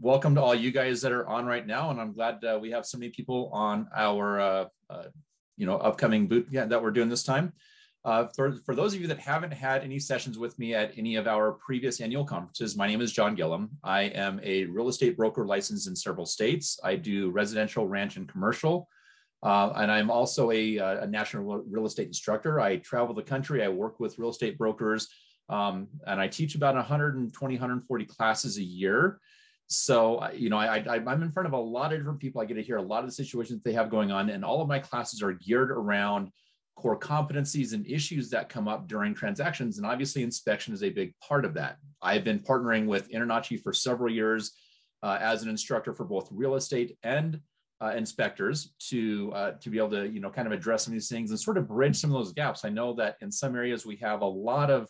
welcome to all you guys that are on right now. And I'm glad we have so many people on our upcoming boot that we're doing this time. For those of you that haven't had any sessions with me at any of our previous annual conferences, my name is John Gillum. I am a real estate broker licensed in several states. I do residential, ranch, and commercial. And I'm also a national real estate instructor. I travel the country. I work with real estate brokers, and I teach about 120, 140 classes a year. So, I'm in front of a lot of different people. I get to hear a lot of the situations they have going on, and all of my classes are geared around core competencies and issues that come up during transactions. And obviously inspection is a big part of that. I've been partnering with InterNACHI for several years as an instructor for both real estate and inspectors to be able to, kind of address some of these things and sort of bridge some of those gaps. I know that in some areas we have a lot of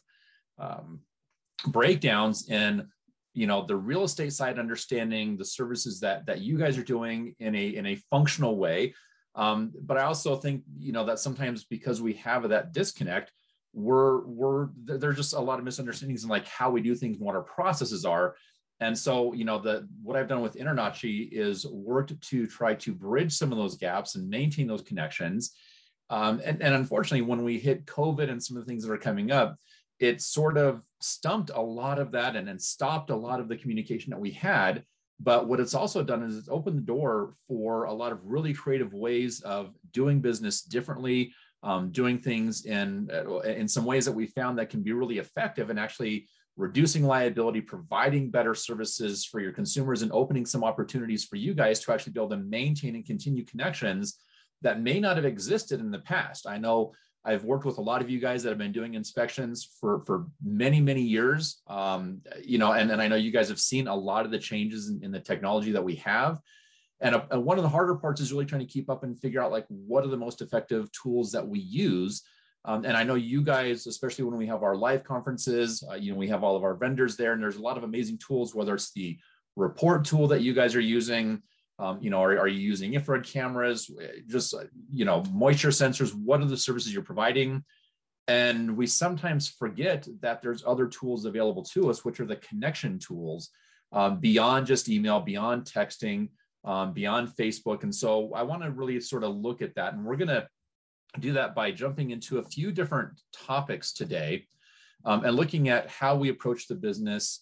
breakdowns in, the real estate side, understanding the services that you guys are doing in a functional way. But I also think, that sometimes because we have that disconnect, there's just a lot of misunderstandings in like how we do things and what our processes are. And so, what I've done with InterNACHI is worked to try to bridge some of those gaps and maintain those connections. And unfortunately, when we hit COVID and some of the things that are coming up, it sort of stumped a lot of that and stopped a lot of the communication that we had. But what it's also done is it's opened the door for a lot of really creative ways of doing business differently, doing things in some ways that we found that can be really effective and actually reducing liability, providing better services for your consumers, and opening some opportunities for you guys to actually be able to maintain and continue connections that may not have existed in the past. I know I've worked with a lot of you guys that have been doing inspections for many, many years, and I know you guys have seen a lot of the changes in the technology that we have. And one of the harder parts is really trying to keep up and figure out like what are the most effective tools that we use. And I know you guys, especially when we have our live conferences, we have all of our vendors there, and there's a lot of amazing tools, whether it's the report tool that you guys are using, are you using infrared cameras, just, moisture sensors, what are the services you're providing? And we sometimes forget that there's other tools available to us, which are the connection tools, beyond just email, beyond texting, beyond Facebook. And so I want to really sort of look at that. And we're going to do that by jumping into a few different topics today, and looking at how we approach the business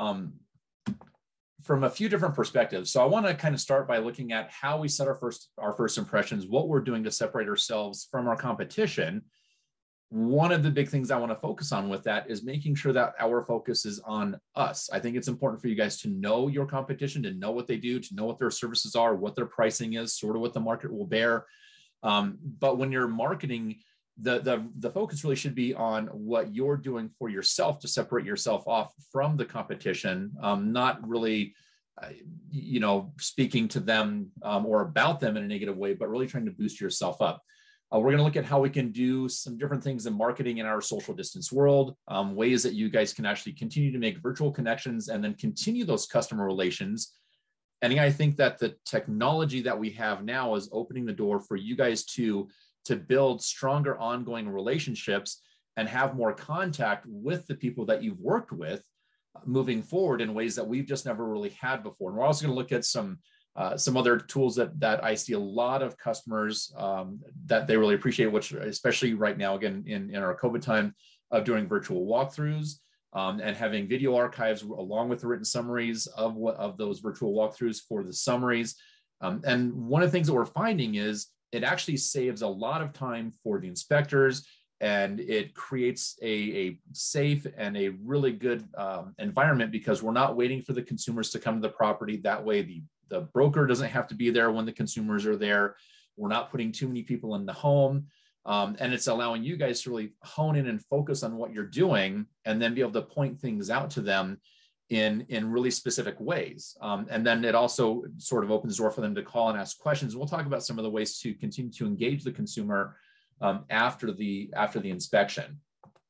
from a few different perspectives. So I want to kind of start by looking at how we set our first impressions, what we're doing to separate ourselves from our competition. One of the big things I want to focus on with that is making sure that our focus is on us. I think it's important for you guys to know your competition, to know what they do, to know what their services are, what their pricing is, sort of what the market will bear. But when you're marketing, the focus really should be on what you're doing for yourself to separate yourself off from the competition, not really, speaking to them or about them in a negative way, but really trying to boost yourself up. We're going to look at how we can do some different things in marketing in our social distance world, ways that you guys can actually continue to make virtual connections and then continue those customer relations. And I think that the technology that we have now is opening the door for you guys to build stronger ongoing relationships and have more contact with the people that you've worked with moving forward in ways that we've just never really had before. And we're also going to look at some other tools that I see a lot of customers that they really appreciate, which especially right now, again, in our COVID time, of doing virtual walkthroughs and having video archives along with the written summaries of those virtual walkthroughs for the summaries. And one of the things that we're finding is it actually saves a lot of time for the inspectors, and it creates a safe and a really good environment because we're not waiting for the consumers to come to the property. That way the broker doesn't have to be there when the consumers are there. We're not putting too many people in the home. And it's allowing you guys to really hone in and focus on what you're doing and then be able to point things out to them in really specific ways. And then it also sort of opens the door for them to call and ask questions. We'll talk about some of the ways to continue to engage the consumer after the inspection.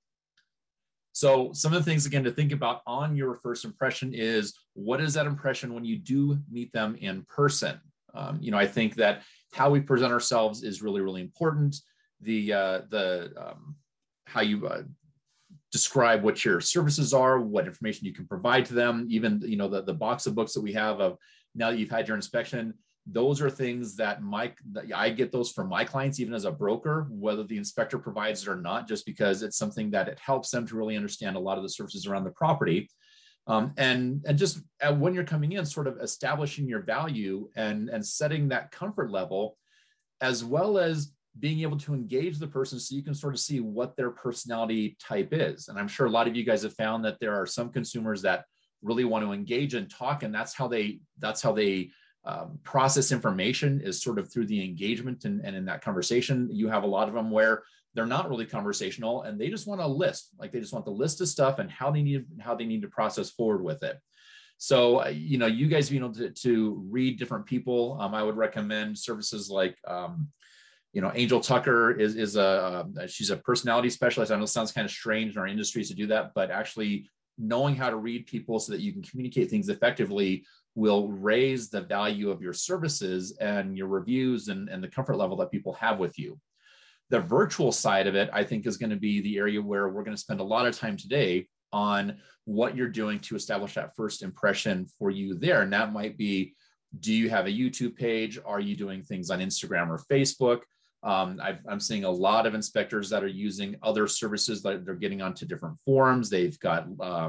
So some of the things, again, to think about on your first impression is, what is that impression when you do meet them in person? I think that how we present ourselves is really, really important. How you describe what your services are, what information you can provide to them, even, the box of books that we have of now that you've had your inspection. Those are things that I get those from my clients, even as a broker, whether the inspector provides it or not, just because it's something that it helps them to really understand a lot of the services around the property. And just when you're coming in, sort of establishing your value and setting that comfort level, as well as being able to engage the person so you can sort of see what their personality type is. And I'm sure a lot of you guys have found that there are some consumers that really want to engage and talk, and that's how they process information, is sort of through the engagement and in that conversation. You have a lot of them where they're not really conversational and they just want a list, like they just want the list of stuff and how they need to process forward with it. So, you guys being able to read different people, I would recommend services like, Angel Tucker she's a personality specialist. I know it sounds kind of strange in our industries to do that, but actually knowing how to read people so that you can communicate things effectively will raise the value of your services and your reviews and the comfort level that people have with you. The virtual side of it, I think, is going to be the area where we're going to spend a lot of time today on what you're doing to establish that first impression for you there. And that might be, do you have a YouTube page? Are you doing things on Instagram or Facebook? I'm seeing a lot of inspectors that are using other services that they're getting onto different forums. They've got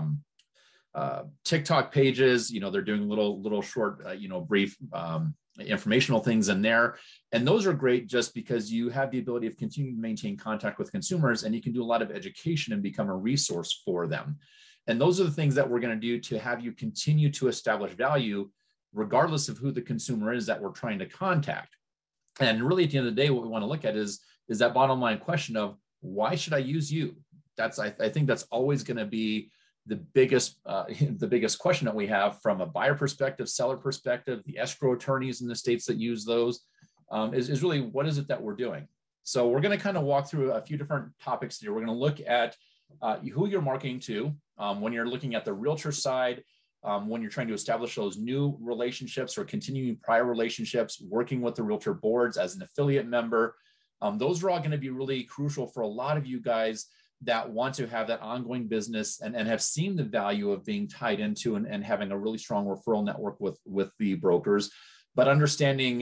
TikTok pages, they're doing little short, brief informational things in there. And those are great just because you have the ability of continuing to maintain contact with consumers, and you can do a lot of education and become a resource for them. And those are the things that we're going to do to have you continue to establish value, regardless of who the consumer is that we're trying to contact. And really, at the end of the day, what we want to look at is that bottom line question of, why should I use you? I think that's always going to be the biggest question that we have from a buyer perspective, seller perspective. The escrow attorneys in the states that use those is really, what is it that we're doing? So we're going to kind of walk through a few different topics here. We're going to look at who you're marketing to when you're looking at the realtor side. When you're trying to establish those new relationships or continuing prior relationships, working with the realtor boards as an affiliate member. Those are all going to be really crucial for a lot of you guys that want to have that ongoing business and have seen the value of being tied into and having a really strong referral network with the brokers. But understanding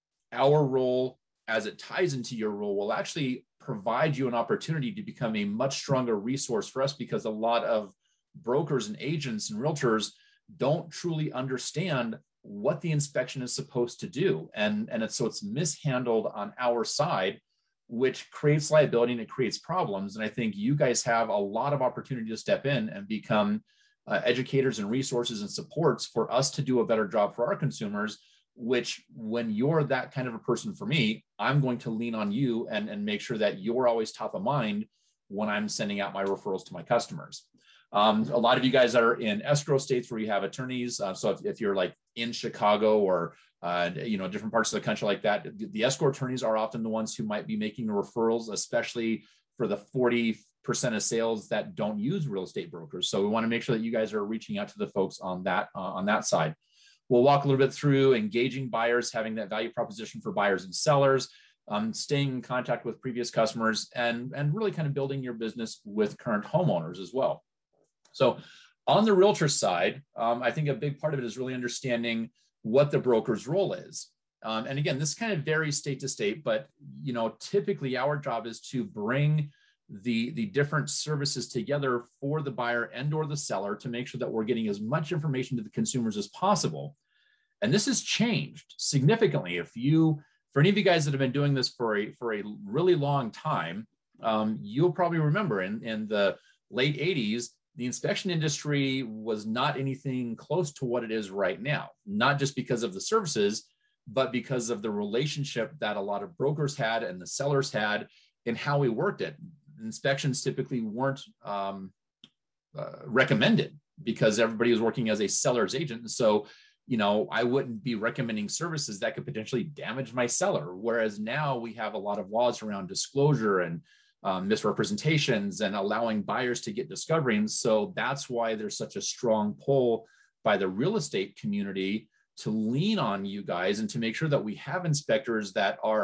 our role as it ties into your role will actually provide you an opportunity to become a much stronger resource for us, because a lot of brokers and agents and realtors don't truly understand what the inspection is supposed to do. And it's mishandled on our side, which creates liability and it creates problems. And I think you guys have a lot of opportunity to step in and become educators and resources and supports for us to do a better job for our consumers, which, when you're that kind of a person for me, I'm going to lean on you and make sure that you're always top of mind when I'm sending out my referrals to my customers. A lot of you guys are in escrow states where you have attorneys. So if you're like in Chicago or different parts of the country like that, the escrow attorneys are often the ones who might be making the referrals, especially for the 40% of sales that don't use real estate brokers. So we want to make sure that you guys are reaching out to the folks on that side. We'll walk a little bit through engaging buyers, having that value proposition for buyers and sellers, staying in contact with previous customers, and really kind of building your business with current homeowners as well. So on the realtor side, I think a big part of it is really understanding what the broker's role is. And again, this kind of varies state to state, but typically our job is to bring the different services together for the buyer and or the seller to make sure that we're getting as much information to the consumers as possible. And this has changed significantly. For any of you guys that have been doing this for a really long time, you'll probably remember in the late 80s, the inspection industry was not anything close to what it is right now, not just because of the services, but because of the relationship that a lot of brokers had and the sellers had and how we worked it. Inspections typically weren't recommended because everybody was working as a seller's agent. And so, I wouldn't be recommending services that could potentially damage my seller. Whereas now we have a lot of laws around disclosure and misrepresentations and allowing buyers to get discovery. And so that's why there's such a strong pull by the real estate community to lean on you guys and to make sure that we have inspectors that are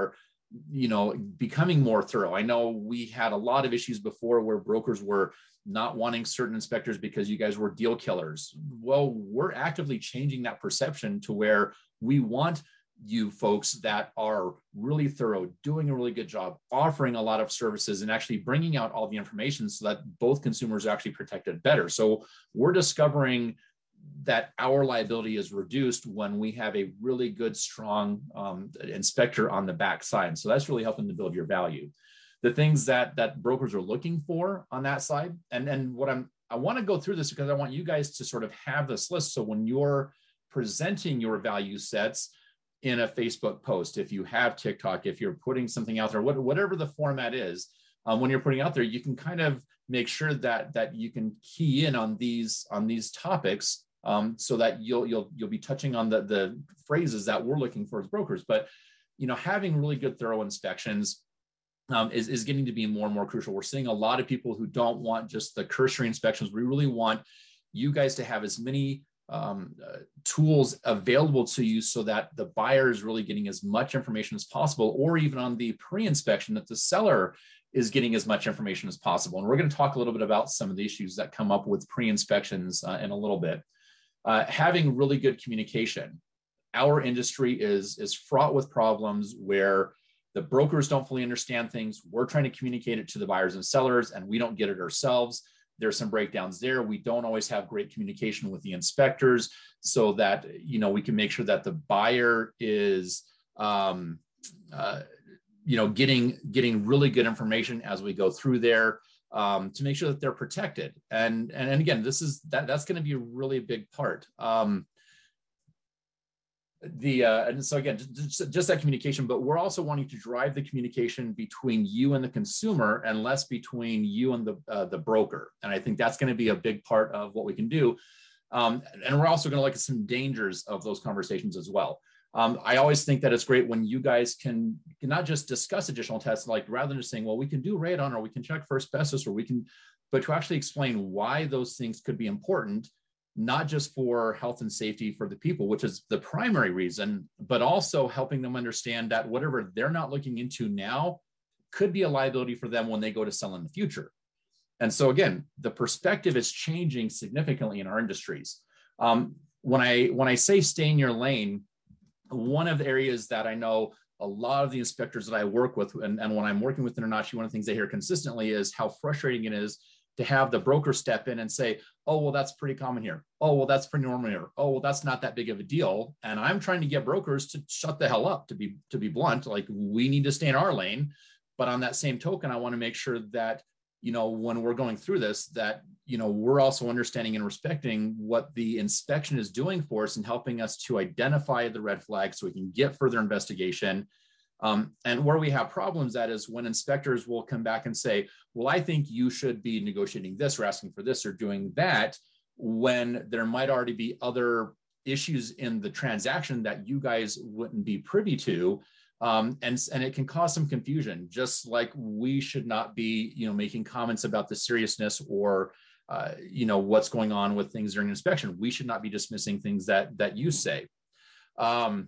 becoming more thorough. I know we had a lot of issues before where brokers were not wanting certain inspectors because you guys were deal killers. Well, we're actively changing that perception to where we want you folks that are really thorough, doing a really good job, offering a lot of services, and actually bringing out all the information so that both consumers are actually protected better. So we're discovering that our liability is reduced when we have a really good, strong inspector on the backside. So that's really helping to build your value. The things that brokers are looking for on that side, and what I want to go through this because I want you guys to sort of have this list. So when you're presenting your value sets in a Facebook post, if you have TikTok, if you're putting something out there, whatever the format is, when you're putting out there, you can kind of make sure that you can key in on these topics, so that you'll be touching on the phrases that we're looking for as brokers. But having really good, thorough inspections is getting to be more and more crucial. We're seeing a lot of people who don't want just the cursory inspections. We really want you guys to have as many tools available to you so that the buyer is really getting as much information as possible, or even on the pre-inspection that the seller is getting as much information as possible. And we're going to talk a little bit about some of the issues that come up with pre-inspections in a little bit. Having really good communication. Our industry is fraught with problems where the brokers don't fully understand things. We're trying to communicate it to the buyers and sellers, and we don't get it ourselves. There's some breakdowns there. We don't always have great communication with the inspectors so that, we can make sure that the buyer is, getting really good information as we go through there, to make sure that they're protected. And again, that's going to be a really big part. And so again, just that communication, but we're also wanting to drive the communication between you and the consumer and less between you and the broker. And I think that's going to be a big part of what we can do. And we're also going to look at some dangers of those conversations as well. I always think that it's great when you guys can not just discuss additional tests, like rather than just saying, well, we can do radon, or we can check for asbestos, but to actually explain why those things could be important, not just for health and safety for the people, which is the primary reason, but also helping them understand that whatever they're not looking into now could be a liability for them when they go to sell in the future. And so again, the perspective is changing significantly in our industries. When I say stay in your lane, one of the areas that I know a lot of the inspectors that I work with, and when I'm working with International, one of the things they hear consistently is how frustrating it is to have the broker step in and say, oh, well, that's pretty common here. Oh, well, that's pretty normal here. Oh, well, that's not that big of a deal. And I'm trying to get brokers to shut the hell up, to be blunt. Like, we need to stay in our lane. But on that same token, I want to make sure that, when we're going through this, that, we're also understanding and respecting what the inspection is doing for us and helping us to identify the red flags so we can get further investigation. And where we have problems at is when inspectors will come back and say, well, I think you should be negotiating this or asking for this or doing that, when there might already be other issues in the transaction that you guys wouldn't be privy to. And it can cause some confusion, just like we should not be, making comments about the seriousness or, what's going on with things during inspection. We should not be dismissing things that you say. And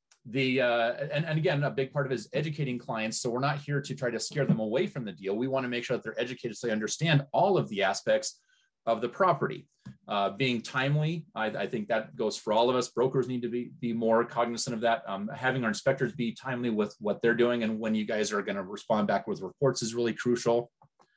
again, a big part of it is educating clients. So we're not here to try to scare them away from the deal. We want to make sure that they're educated so they understand all of the aspects of the property. Being timely, I think that goes for all of us. Brokers need to be more cognizant of that. Having our inspectors be timely with what they're doing and when you guys are going to respond back with reports is really crucial.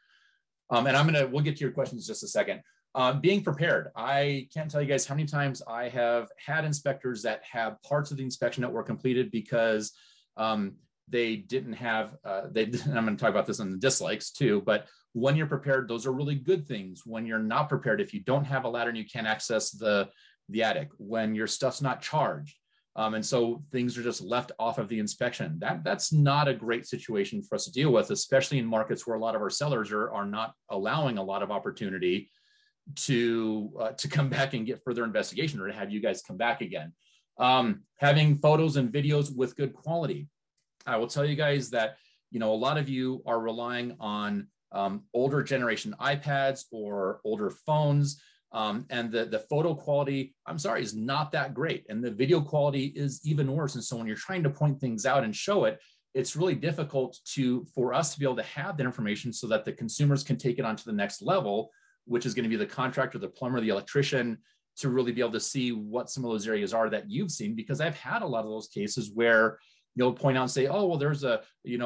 And we'll get to your questions in just a second. Being prepared. I can't tell you guys how many times I have had inspectors that have parts of the inspection that were completed because they didn't have, and I'm going to talk about this in the dislikes too, but when you're prepared, those are really good things. When you're not prepared, if you don't have a ladder and you can't access the attic, when your stuff's not charged, and so things are just left off of the inspection, that's not a great situation for us to deal with, especially in markets where a lot of our sellers are not allowing a lot of opportunity to come back and get further investigation or to have you guys come back again. Having photos and videos with good quality. I will tell you guys that, a lot of you are relying on older generation iPads or older phones, and the photo quality, I'm sorry, is not that great. And the video quality is even worse. And so when you're trying to point things out and show it, it's really difficult for us to be able to have that information so that the consumers can take it on to the next level, which is going to be the contractor, the plumber, the electrician, to really be able to see what some of those areas are that you've seen. Because I've had a lot of those cases where you'll point out and say, oh, well, there's a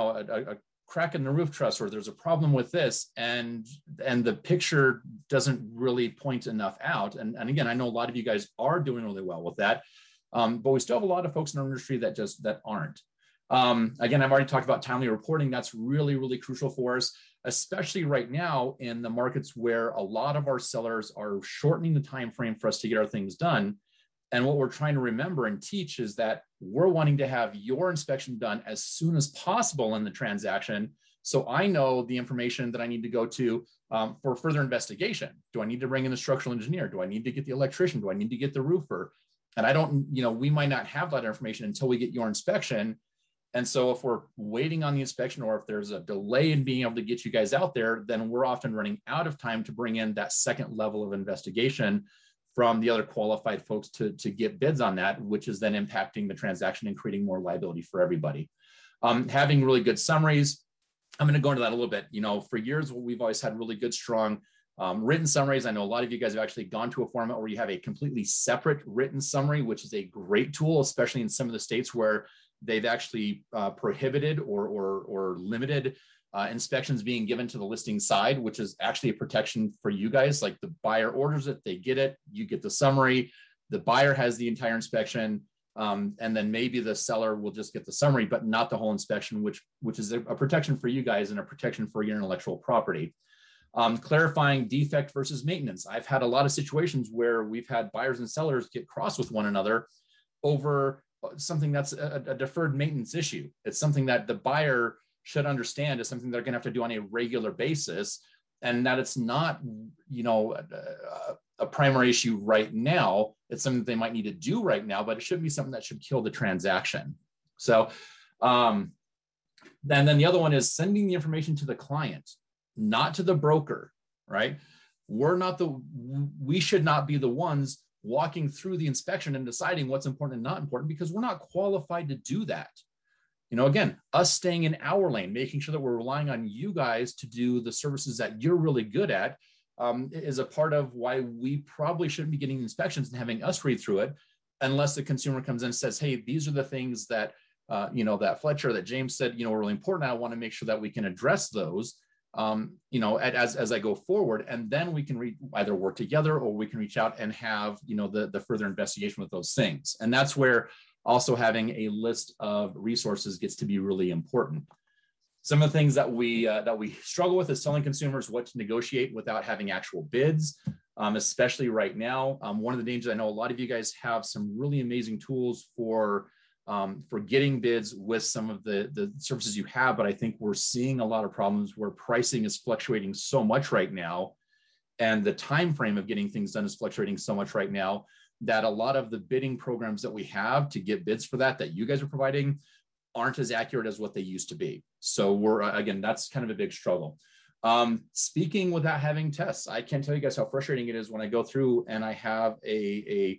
crack in the roof truss, or there's a problem with this, and the picture doesn't really point enough out. And again, I know a lot of you guys are doing really well with that, but we still have a lot of folks in our industry that aren't. Again, I've already talked about timely reporting. That's really, really crucial for us, especially right now in the markets where a lot of our sellers are shortening the time frame for us to get our things done. And what we're trying to remember and teach is that we're wanting to have your inspection done as soon as possible in the transaction. So I know the information that I need to go to for further investigation. Do I need to bring in the structural engineer? Do I need to get the electrician? Do I need to get the roofer? And I don't, we might not have that information until we get your inspection. And so if we're waiting on the inspection, or if there's a delay in being able to get you guys out there, then we're often running out of time to bring in that second level of investigation from the other qualified folks to get bids on that, which is then impacting the transaction and creating more liability for everybody. Having really good summaries, I'm going to go into that a little bit. For years, we've always had really good, strong written summaries. I know a lot of you guys have actually gone to a format where you have a completely separate written summary, which is a great tool, especially in some of the states where they've actually prohibited or limited inspections being given to the listing side, which is actually a protection for you guys. Like, the buyer orders it, they get it, you get the summary, the buyer has the entire inspection, and then maybe the seller will just get the summary, but not the whole inspection, which is a protection for you guys and a protection for your intellectual property. Clarifying defect versus maintenance. I've had a lot of situations where we've had buyers and sellers get cross with one another over something that's a deferred maintenance issue. It's something that the buyer should understand is something they're going to have to do on a regular basis, and that it's not, a primary issue right now. It's something they might need to do right now, but it shouldn't be something that should kill the transaction. So, then the other one is sending the information to the client, not to the broker, right? We should not be the ones walking through the inspection and deciding what's important and not important, because we're not qualified to do that. Again, us staying in our lane, making sure that we're relying on you guys to do the services that you're really good at, is a part of why we probably shouldn't be getting inspections and having us read through it, unless the consumer comes in and says, hey, these are the things that, that Fletcher, that James said, are really important. I want to make sure that we can address those, as I go forward. And then we can either work together, or we can reach out and have, the further investigation with those things. And that's where also having a list of resources gets to be really important. Some of the things that we struggle with is telling consumers what to negotiate without having actual bids, especially right now. One of the dangers, I know a lot of you guys have some really amazing tools for getting bids with some of the services you have, but I think we're seeing a lot of problems where pricing is fluctuating so much right now, and the time frame of getting things done is fluctuating so much right now, that a lot of the bidding programs that we have to get bids for that you guys are providing aren't as accurate as what they used to be. So again, that's kind of a big struggle. Speaking without having tests, I can't tell you guys how frustrating it is when I go through and I have a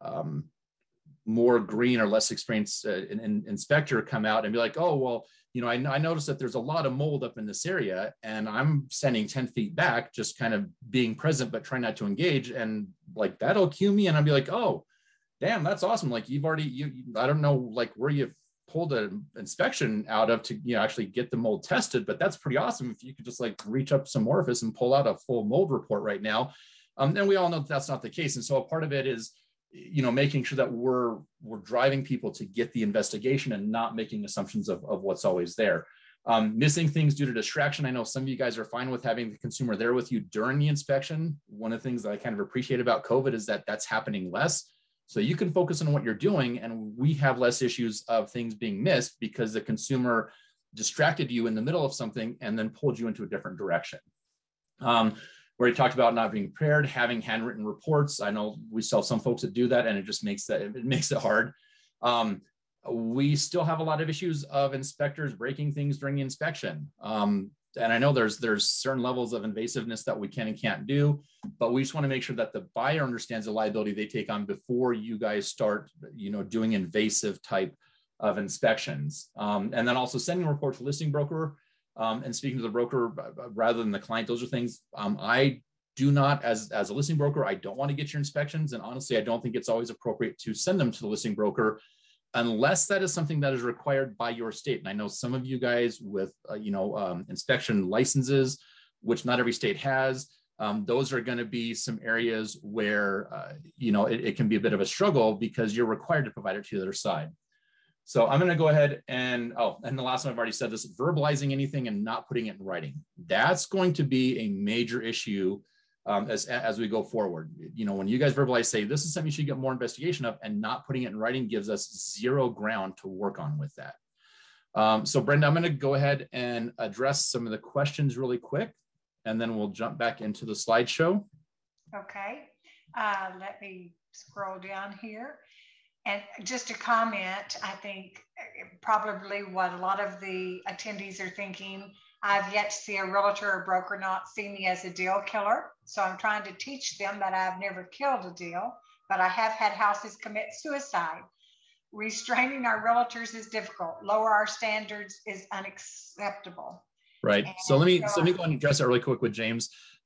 more green or less experienced inspector come out and be like, oh, well, I noticed that there's a lot of mold up in this area, and I'm standing 10 feet back, just kind of being present, but trying not to engage. And like, that'll cue me. And I'll be like, oh, damn, that's awesome. Like, I don't know, like, where you pulled an inspection out of to, actually get the mold tested, but that's pretty awesome. If you could just like reach up some orifice and pull out a full mold report right now. And we all know that that's not the case. And so a part of it is, making sure that we're driving people to get the investigation and not making assumptions of what's always there. Missing things due to distraction. I know some of you guys are fine with having the consumer there with you during the inspection. One of the things that I kind of appreciate about COVID is that that's happening less. So you can focus on what you're doing, and we have less issues of things being missed because the consumer distracted you in the middle of something and then pulled you into a different direction. We already talked about not being prepared, having handwritten reports. I know we still have some folks that do that, and it just makes it hard. We still have a lot of issues of inspectors breaking things during the inspection. And I know there's certain levels of invasiveness that we can and can't do, but we just want to make sure that the buyer understands the liability they take on before you guys start, doing invasive type of inspections. And then also sending a report to listing broker and speaking to the broker rather than the client. Those are things I do not, as a listing broker, I don't want to get your inspections. And honestly, I don't think it's always appropriate to send them to the listing broker unless that is something that is required by your state. And I know some of you guys with, inspection licenses, which not every state has, those are going to be some areas where, it can be a bit of a struggle because you're required to provide it to the other side. So I'm going to go ahead and the last one I've already said this, verbalizing anything and not putting it in writing. That's going to be a major issue as we go forward. When you guys verbalize, say, this is something you should get more investigation of, and not putting it in writing gives us zero ground to work on with that. So Brenda, I'm going to go ahead and address some of the questions really quick, and then we'll jump back into the slideshow. Okay, let me scroll down here. And just a comment, I think probably what a lot of the attendees are thinking, I've yet to see a realtor or broker not see me as a deal killer. So I'm trying to teach them that I've never killed a deal, but I have had houses commit suicide. Restraining our realtors is difficult. Lower our standards is unacceptable. Right. So let me go and address that really quick with James.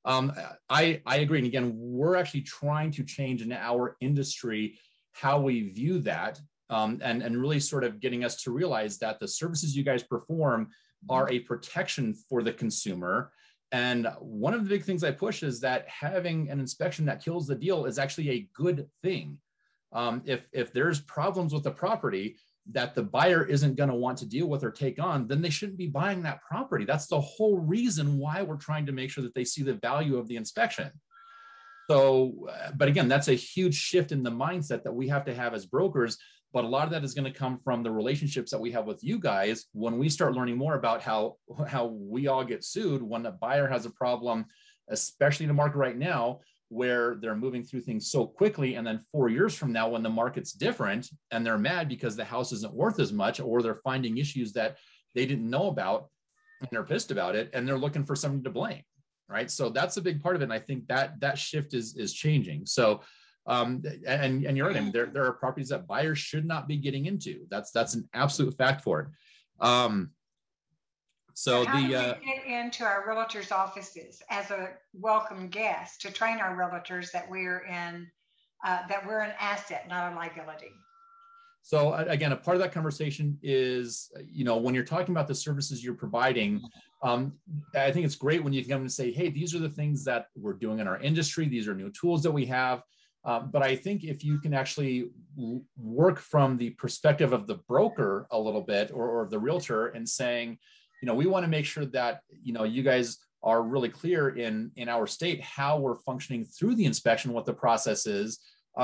I agree. And again, we're actually trying to change in our industry how we view that, and really sort of getting us to realize that the services you guys perform are a protection for the consumer. And one of the big things I push is that having an inspection that kills the deal is actually a good thing. If there's problems with the property that the buyer isn't going to want to deal with or take on, then they shouldn't be buying that property. That's the whole reason why we're trying to make sure that they see the value of the inspection. So, but again, that's a huge shift in the mindset that we have to have as brokers. But a lot of that is going to come from the relationships that we have with you guys when we start learning more about how we all get sued when a buyer has a problem, especially in the market right now, where they're moving through things so quickly. And then 4 years from now, when the market's different and they're mad because the house isn't worth as much, or they're finding issues that they didn't know about and they're pissed about it, and they're looking for someone to blame. Right. So that's a big part of it. And I think that shift is changing. So, and you're right. I mean, there are properties that buyers should not be getting into. That's an absolute fact for it. So how do we get into our realtors' offices as a welcome guest to train our realtors that we're an asset, not a liability? So again, a part of that conversation is, when you're talking about the services you're providing, I think it's great when you can come and say, hey, these are the things that we're doing in our industry. These are new tools that we have. But I think if you can actually work from the perspective of the broker a little bit, or the realtor, and saying, we want to make sure that, you guys are really clear in our state how we're functioning through the inspection, what the process is,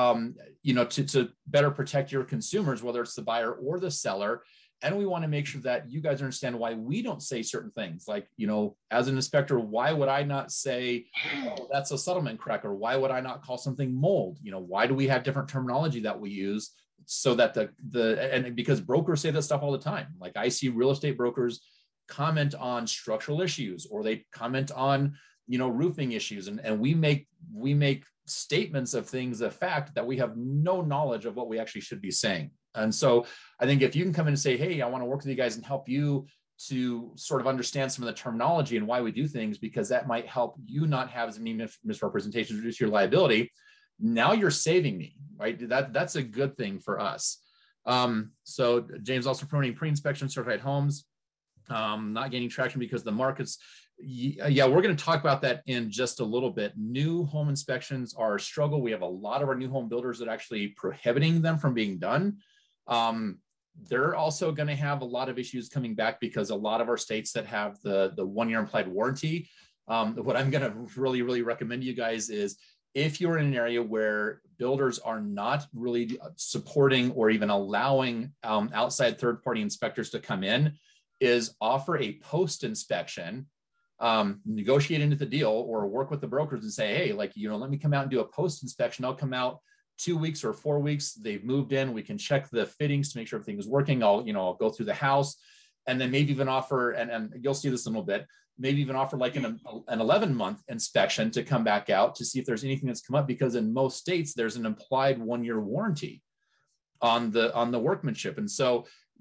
to better protect your consumers, whether it's the buyer or the seller. And we want to make sure that you guys understand why we don't say certain things. Like, as an inspector, why would I not say, oh, that's a settlement crack? Or why would I not call something mold? Why do we have different terminology that we use so that and because brokers say that stuff all the time. Like, I see real estate brokers comment on structural issues, or they comment on, roofing issues. And we make statements of things of fact that we have no knowledge of what we actually should be saying. And so I think if you can come in and say, hey, I want to work with you guys and help you to sort of understand some of the terminology and why we do things, because that might help you not have as many misrepresentations, reduce your liability. Now you're saving me, right? That's a good thing for us. So James also promoting pre-inspection certified homes, not gaining traction because the market's, yeah, we're going to talk about that in just a little bit. New home inspections are a struggle. We have a lot of our new home builders that are actually prohibiting them from being done. They're also going to have a lot of issues coming back because a lot of our states that have the 1-year implied warranty, what I'm going to really, really recommend to you guys is, if you're in an area where builders are not really supporting or even allowing outside third-party inspectors to come in, is offer a post-inspection, negotiate into the deal, or work with the brokers and say, hey, let me come out and do a post-inspection. I'll come out 2 weeks or 4 weeks. They've moved in. We can check the fittings to make sure everything is working. I'll go through the house, and then maybe even offer, and you'll see this in a little bit, maybe even offer like an 11-month inspection to come back out to see if there's anything that's come up, because in most states, there's an implied 1-year warranty on the workmanship. And so,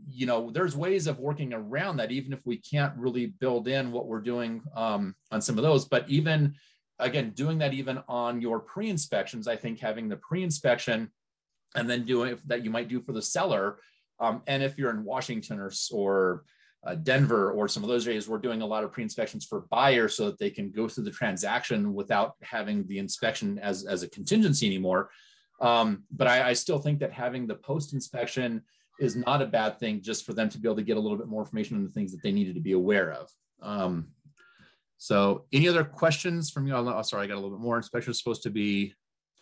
there's ways of working around that, even if we can't really build in what we're doing on some of those. But even, again, doing that even on your pre-inspections, I think having the pre-inspection and then doing that you might do for the seller. And if you're in Washington or Denver or some of those areas, we're doing a lot of pre-inspections for buyers so that they can go through the transaction without having the inspection as a contingency anymore. But I still think that having the post-inspection is not a bad thing, just for them to be able to get a little bit more information on the things that they needed to be aware of. So any other questions from you? Oh, sorry, I got a little bit more. Inspection is supposed to be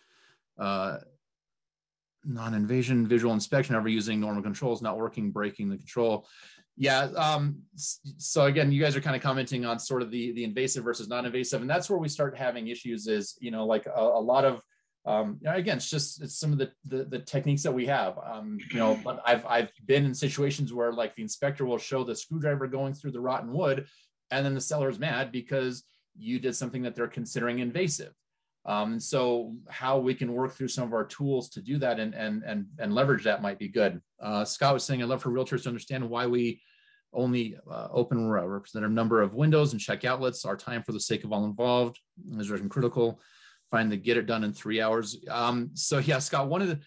non-invasion visual inspection, ever using normal controls, not working, breaking the control. Yeah. So again, you guys are kind of commenting on sort of the invasive versus non-invasive, and that's where we start having issues is, like a lot of, again, it's some of the techniques that we have. But I've been in situations where like the inspector will show the screwdriver going through the rotten wood, and then the seller's mad because you did something that they're considering invasive. So how we can work through some of our tools to do that and leverage that might be good. Scott was saying, I'd love for realtors to understand why we only open a representative number of windows and check outlets. Our time for the sake of all involved is critical. Find the get it done in 3 hours. So yeah, Scott, one of the,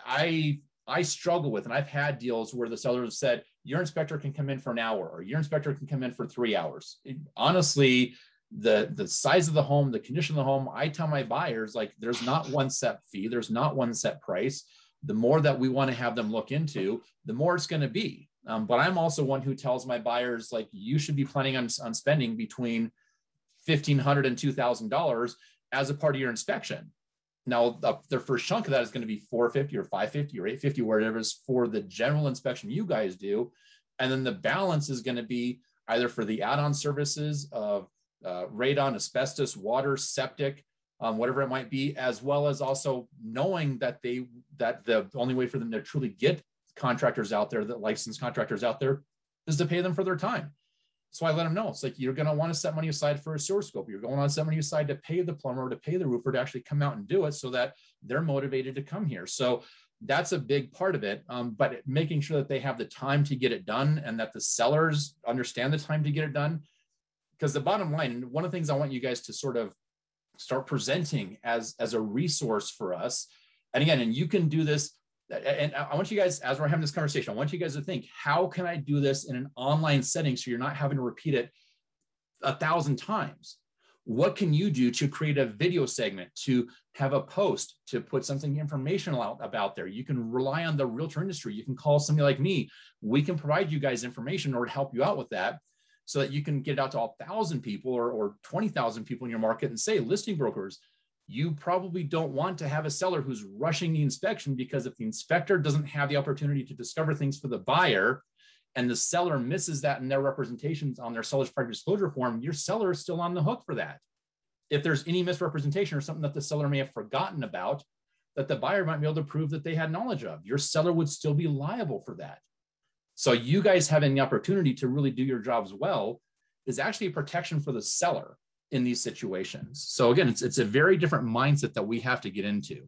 I struggle with, and I've had deals where the seller has said, your inspector can come in for an hour, or your inspector can come in for 3 hours. Honestly, the size of the home, the condition of the home, I tell my buyers, like, there's not one set fee, there's not one set price. The more that we want to have them look into, the more it's going to be. But I'm also one who tells my buyers, like, you should be planning on spending between $1,500 and $2,000 as a part of your inspection. Now, the first chunk of that is going to be $450 or $550 or $850, whatever it is for the general inspection you guys do. And then the balance is going to be either for the add-on services of radon, asbestos, water, septic, whatever it might be, as well as also knowing that the only way for them to truly get contractors out there, that licensed contractors out there, is to pay them for their time. So I let them know, it's like, you're going to want to set money aside for a sewer scope. You're going to want to set money aside to pay the plumber, to pay the roofer to actually come out and do it, so that they're motivated to come here. So that's a big part of it. But making sure that they have the time to get it done, and that the sellers understand the time to get it done. Because the bottom line, and one of the things I want you guys to sort of start presenting as a resource for us, and again, and you can do this, and I want you guys, as we're having this conversation, I want you guys to think, how can I do this in an online setting so you're not having to repeat it 1,000 times? What can you do to create a video segment, to have a post, to put something informational out about there? You can rely on the realtor industry. You can call somebody like me. We can provide you guys information or help you out with that, so that you can get it out to 1,000 people or 20,000 people in your market and say, listing brokers, you probably don't want to have a seller who's rushing the inspection, because if the inspector doesn't have the opportunity to discover things for the buyer, and the seller misses that in their representations on their seller's prior disclosure form, your seller is still on the hook for that. If there's any misrepresentation or something that the seller may have forgotten about, that the buyer might be able to prove that they had knowledge of, your seller would still be liable for that. So you guys having the opportunity to really do your jobs well is actually a protection for the seller in these situations. So again, it's a very different mindset that we have to get into.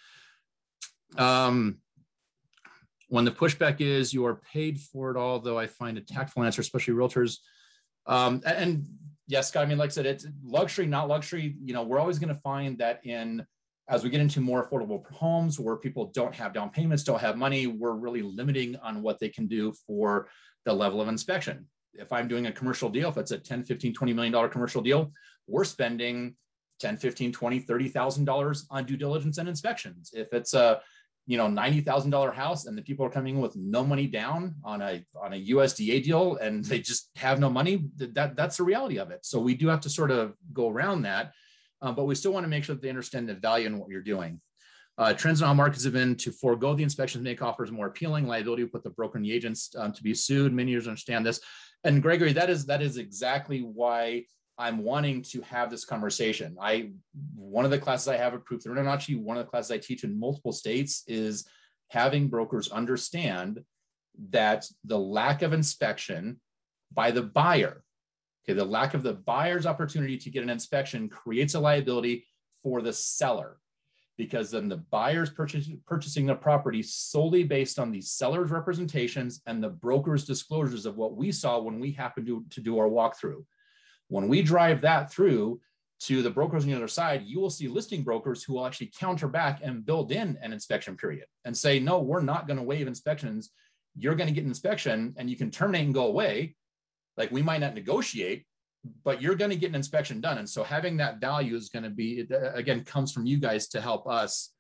When the pushback is you are paid for it all, though I find a tactful answer, especially realtors. And yes, Scott, I mean, like I said, it's luxury, not luxury. We're always going to find that as we get into more affordable homes where people don't have down payments, don't have money, we're really limiting on what they can do for the level of inspection. If I'm doing a commercial deal, if it's a $10, $15, $20 million commercial deal, we're spending $10, $15, $20, $30,000 on due diligence and inspections. If it's a $90,000 house and the people are coming in with no money down on a USDA deal and they just have no money, that's the reality of it. So we do have to sort of go around that, but we still want to make sure that they understand the value in what you're doing. Trends in all markets have been to forego the inspections, make offers more appealing, liability, put the broker and the agents to be sued. Many users understand this. And Gregory, that is exactly why I'm wanting to have this conversation. One of the classes I have approved through Fibonacci, one of the classes I teach in multiple states is having brokers understand that the lack of inspection by the buyer, the lack of the buyer's opportunity to get an inspection creates a liability for the seller. because then the buyer's purchasing the property solely based on the seller's representations and the broker's disclosures of what we saw when we happened to do our walkthrough. When we drive that through to the brokers on the other side, you will see listing brokers who will actually counter back and build in an inspection period and say, no, we're not going to waive inspections. You're going to get an inspection and you can terminate and go away. Like, we might not negotiate, but you're going to get an inspection done. And so having that value is going to be, again, comes from you guys to help us,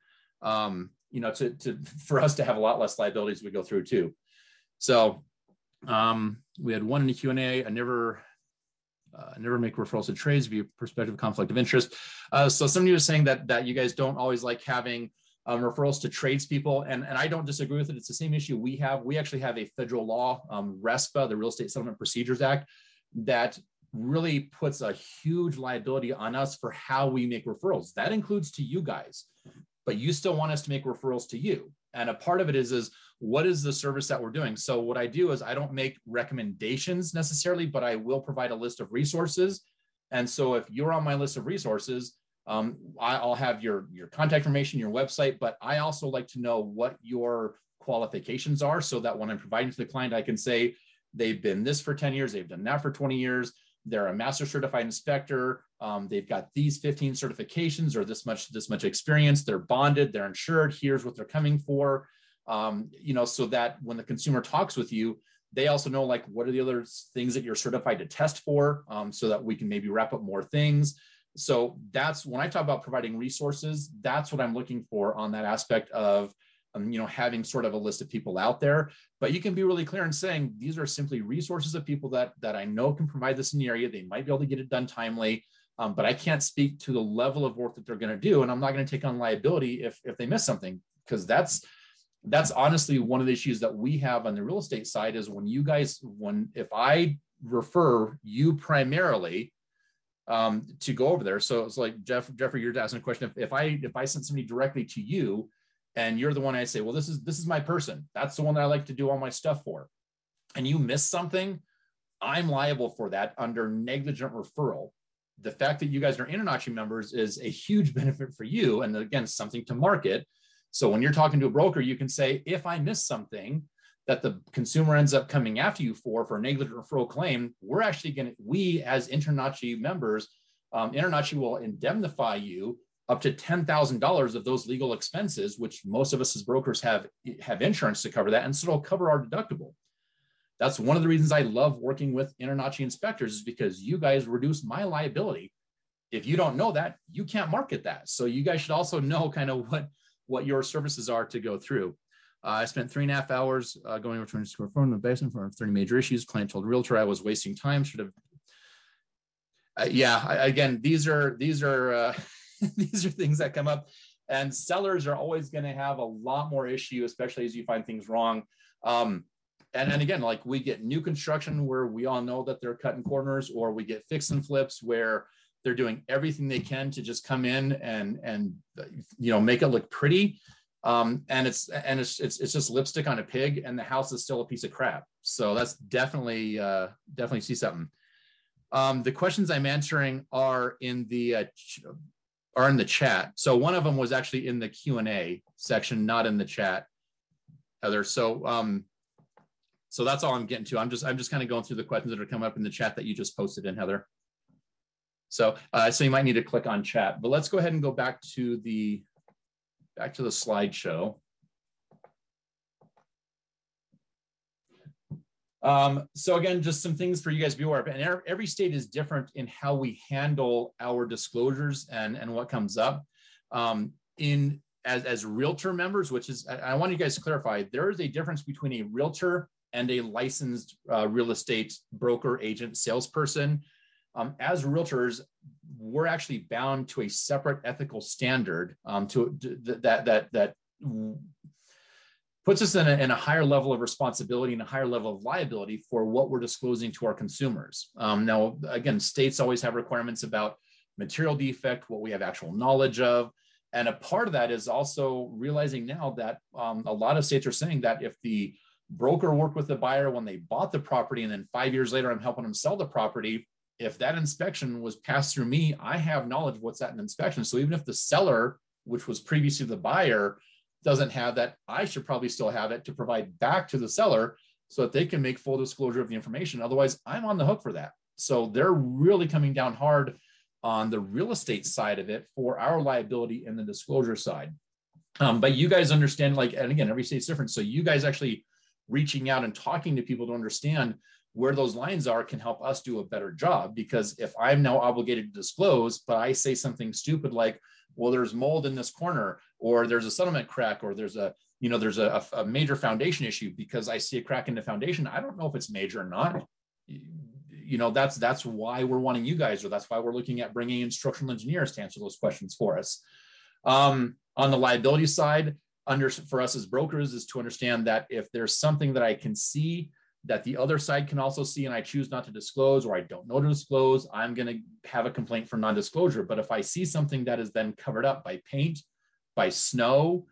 for us to have a lot less liabilities as we go through too. So we had one in the Q&A. I never make referrals to trades via perspective of conflict of interest. So somebody was saying that you guys don't always like having referrals to tradespeople, and I don't disagree with it. It's the same issue we have. We actually have a federal law, RESPA, the Real Estate Settlement Procedures Act, that really puts a huge liability on us for how we make referrals. That includes to you guys, but you still want us to make referrals to you. And a part of it is what is the service that we're doing? So what I do is I don't make recommendations necessarily, but I will provide a list of resources. And so if you're on my list of resources, I'll have your contact information, your website, but I also like to know what your qualifications are so that when I'm providing to the client, I can say they've been this for 10 years, they've done that for 20 years, they're a master certified inspector, they've got these 15 certifications or this much experience, they're bonded, they're insured, here's what they're coming for, so that when the consumer talks with you, they also know, like, what are the other things that you're certified to test for, so that we can maybe wrap up more things. So that's when I talk about providing resources, that's what I'm looking for on that aspect of, having sort of a list of people out there. But you can be really clear in saying these are simply resources of people that I know can provide this in the area. They might be able to get it done timely, but I can't speak to the level of work that they're going to do. And I'm not going to take on liability if they miss something, because that's honestly one of the issues that we have on the real estate side is if I refer you primarily to go over there. So it's like, Jeffrey, you're asking a question. If I sent somebody directly to you and you're the one I say, well, this is my person, that's the one that I like to do all my stuff for, and you miss something, I'm liable for that under negligent referral. The fact that you guys are InterNACHI members is a huge benefit for you. And again, something to market. So when you're talking to a broker, you can say, if I miss something that the consumer ends up coming after you for a negligent referral claim, we as InterNACHI members, InterNACHI will indemnify you up to $10,000 of those legal expenses, which most of us as brokers have insurance to cover that. And so it'll cover our deductible. That's one of the reasons I love working with InterNACHI inspectors, is because you guys reduce my liability. If you don't know that, you can't market that. So you guys should also know kind of what your services are to go through. I spent 3.5 hours going over 200 square foot in the basement for 30 major issues. Client told realtor I was wasting time. Should have. Again, these are these are things that come up, and sellers are always going to have a lot more issue, especially as you find things wrong. And again, like, we get new construction where we all know that they're cutting corners, or we get fix and flips where they're doing everything they can to just come in and make it look pretty. And it's just lipstick on a pig, and the house is still a piece of crap. So that's definitely see something. The questions I'm answering are in the chat. So one of them was actually in the Q&A section, not in the chat, Heather. So that's all I'm getting to. I'm just kind of going through the questions that are coming up in the chat that you just posted in, Heather. So you might need to click on chat, but let's go ahead and go back to the slideshow. So again, just some things for you guys to be aware of. And every state is different in how we handle our disclosures and what comes up. As realtor members, which is, I want you guys to clarify, there is a difference between a realtor and a licensed real estate broker, agent, salesperson. As realtors, we're actually bound to a separate ethical standard that puts us in a higher level of responsibility and a higher level of liability for what we're disclosing to our consumers. Now, again, states always have requirements about material defect, what we have actual knowledge of. And a part of that is also realizing now that a lot of states are saying that if the broker worked with the buyer when they bought the property, and then 5 years later, I'm helping them sell the property, if that inspection was passed through me, I have knowledge of what's at an inspection. So even if the seller which was previously the buyer, doesn't have that, I should probably still have it to provide back to the seller so that they can make full disclosure of the information. Otherwise, I'm on the hook for that. So they're really coming down hard on the real estate side of it for our liability and the disclosure side. But you guys understand, like, and again, every state's different. So you guys actually reaching out and talking to people to understand where those lines are can help us do a better job. Because if I'm now obligated to disclose, but I say something stupid like, well, there's mold in this corner, or there's a settlement crack, or there's a major foundation issue because I see a crack in the foundation. I don't know if it's major or not. That's why we're wanting you guys, or that's why we're looking at bringing in structural engineers to answer those questions for us. On the liability side, for us as brokers, is to understand that if there's something that I can see that the other side can also see and I choose not to disclose, or I don't know to disclose, I'm going to have a complaint for non-disclosure. But if I see something that is then covered up by paint, by snow,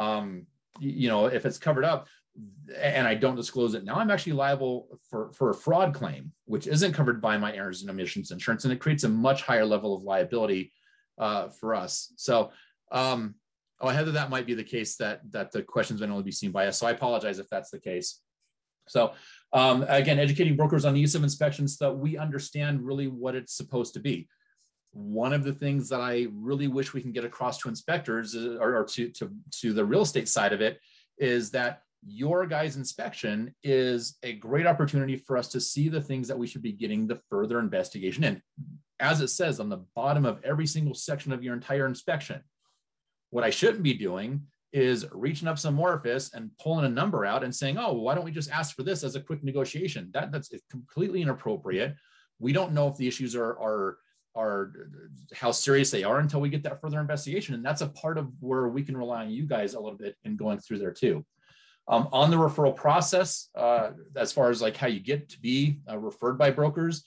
if it's covered up and I don't disclose it, now I'm actually liable for a fraud claim, which isn't covered by my errors and omissions insurance. And it creates a much higher level of liability for us. So, Heather, that might be the case that the questions may only be seen by us. So I apologize if that's the case. So again, educating brokers on the use of inspections so that we understand really what it's supposed to be. One of the things that I really wish we can get across to inspectors or to the real estate side of it is that your guys' inspection is a great opportunity for us to see the things that we should be getting the further investigation in. As it says on the bottom of every single section of your entire inspection, what I shouldn't be doing is reaching up some orifice and pulling a number out and saying, oh, why don't we just ask for this as a quick negotiation? That's completely inappropriate. We don't know if the issues are how serious they are until we get that further investigation. And that's a part of where we can rely on you guys a little bit in going through there too. On the referral process, as far as like how you get to be referred by brokers,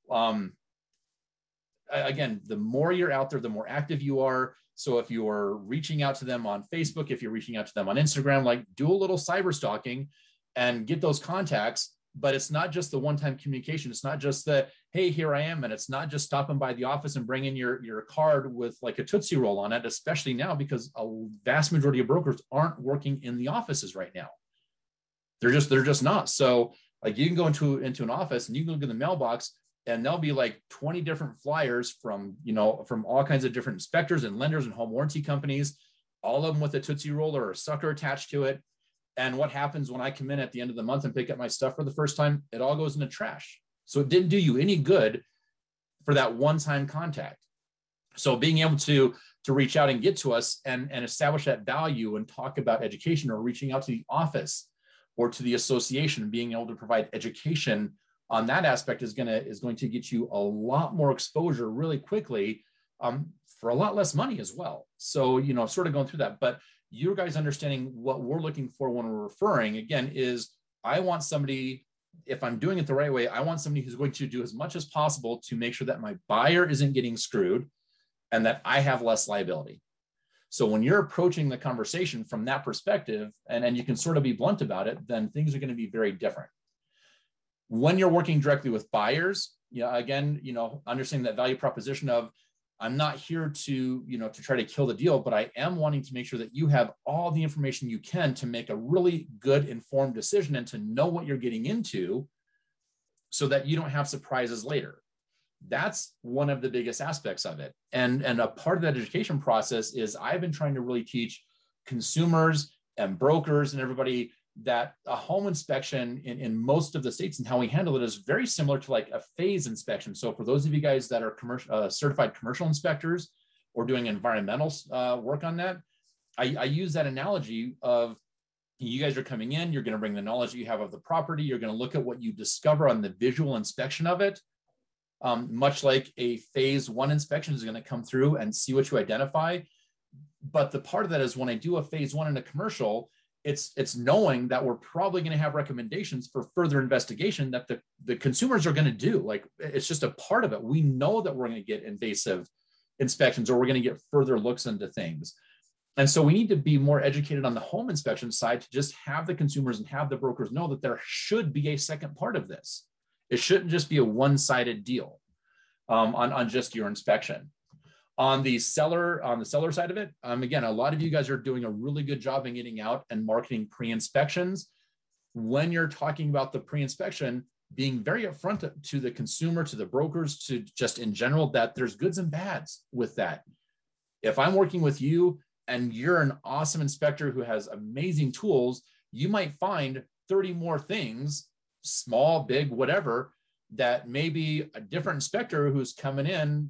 again, the more you're out there, the more active you are. So if you're reaching out to them on Facebook, if you're reaching out to them on Instagram, like do a little cyber stalking and get those contacts. But it's not just the one-time communication. It's not just the, hey, here I am. And it's not just stopping by the office and bringing your card with like a Tootsie Roll on it, especially now because a vast majority of brokers aren't working in the offices right now. They're just not. So like you can go into an office and you can look in the mailbox and there'll be like 20 different flyers from all kinds of different inspectors and lenders and home warranty companies, all of them with a Tootsie Roll or a sucker attached to it. And what happens when I come in at the end of the month and pick up my stuff for the first time? It all goes in the trash. So it didn't do you any good for that one-time contact. So being able to reach out and get to us and establish that value and talk about education, or reaching out to the office or to the association, being able to provide education on that aspect is going to get you a lot more exposure really quickly for a lot less money as well. So, sort of going through that. But you guys understanding what we're looking for when we're referring, again, is I want somebody, if I'm doing it the right way, I want somebody who's going to do as much as possible to make sure that my buyer isn't getting screwed and that I have less liability. So when you're approaching the conversation from that perspective, and you can sort of be blunt about it, then things are going to be very different. When you're working directly with buyers, again, understanding that value proposition of, I'm not here to try to kill the deal, but I am wanting to make sure that you have all the information you can to make a really good informed decision and to know what you're getting into so that you don't have surprises later. That's one of the biggest aspects of it. And a part of that education process is I've been trying to really teach consumers and brokers and everybody that a home inspection in most of the states and how we handle it is very similar to like a phase inspection. So for those of you guys that are certified commercial inspectors or doing environmental work on that, I use that analogy of you guys are coming in, you're going to bring the knowledge that you have of the property, you're going to look at what you discover on the visual inspection of it, much like a phase one inspection is going to come through and see what you identify. But the part of that is when I do a phase one in a commercial, it's knowing that we're probably going to have recommendations for further investigation that the consumers are going to do. Like it's just a part of it. We know that we're going to get invasive inspections or we're going to get further looks into things. And so we need to be more educated on the home inspection side to just have the consumers and have the brokers know that there should be a second part of this. It shouldn't just be a one-sided deal on just your inspection. On the seller side of it, again, a lot of you guys are doing a really good job in getting out and marketing pre-inspections. When you're talking about the pre-inspection, being very upfront to the consumer, to the brokers, to just in general, that there's goods and bads with that. If I'm working with you and you're an awesome inspector who has amazing tools, you might find 30 more things, small, big, whatever, that maybe a different inspector who's coming in,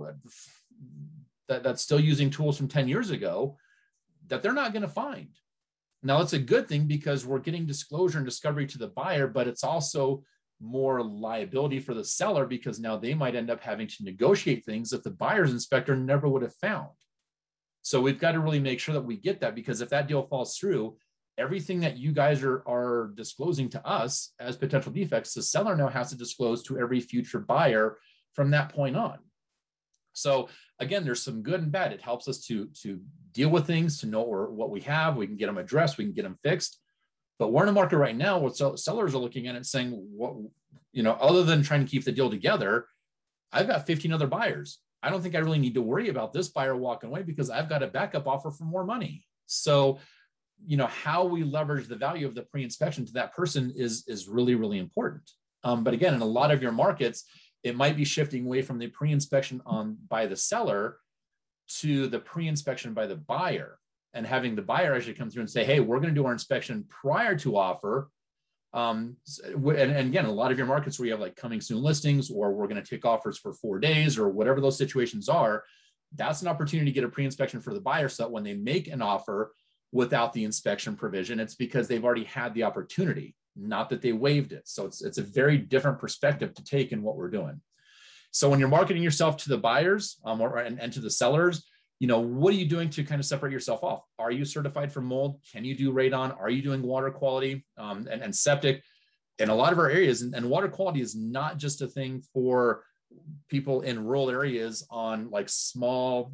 that's still using tools from 10 years ago, that they're not going to find. Now, it's a good thing because we're getting disclosure and discovery to the buyer, but it's also more liability for the seller because now they might end up having to negotiate things that the buyer's inspector never would have found. So we've got to really make sure that we get that, because if that deal falls through, everything that you guys are disclosing to us as potential defects, the seller now has to disclose to every future buyer from that point on. So again, there's some good and bad. It helps us to deal with things, to know what we have. We can get them addressed. We can get them fixed. But we're in a market right now where sellers are looking at it saying, what, other than trying to keep the deal together, I've got 15 other buyers. I don't think I really need to worry about this buyer walking away because I've got a backup offer for more money. So, how we leverage the value of the pre-inspection to that person is really, really important. But again, in a lot of your markets, it might be shifting away from the pre-inspection by the seller to the pre-inspection by the buyer, and having the buyer actually come through and say, hey, we're going to do our inspection prior to offer. And again, a lot of your markets where you have like coming soon listings, or we're going to take offers for 4 days, or whatever those situations are, that's an opportunity to get a pre-inspection for the buyer, so that when they make an offer without the inspection provision, it's because they've already had the opportunity, not that they waived it. So it's a very different perspective to take in what we're doing. So when you're marketing yourself to the buyers and to the sellers, what are you doing to kind of separate yourself off? Are you certified for mold? Can you do radon? Are you doing water quality and septic? In a lot of our areas, and water quality is not just a thing for people in rural areas on like small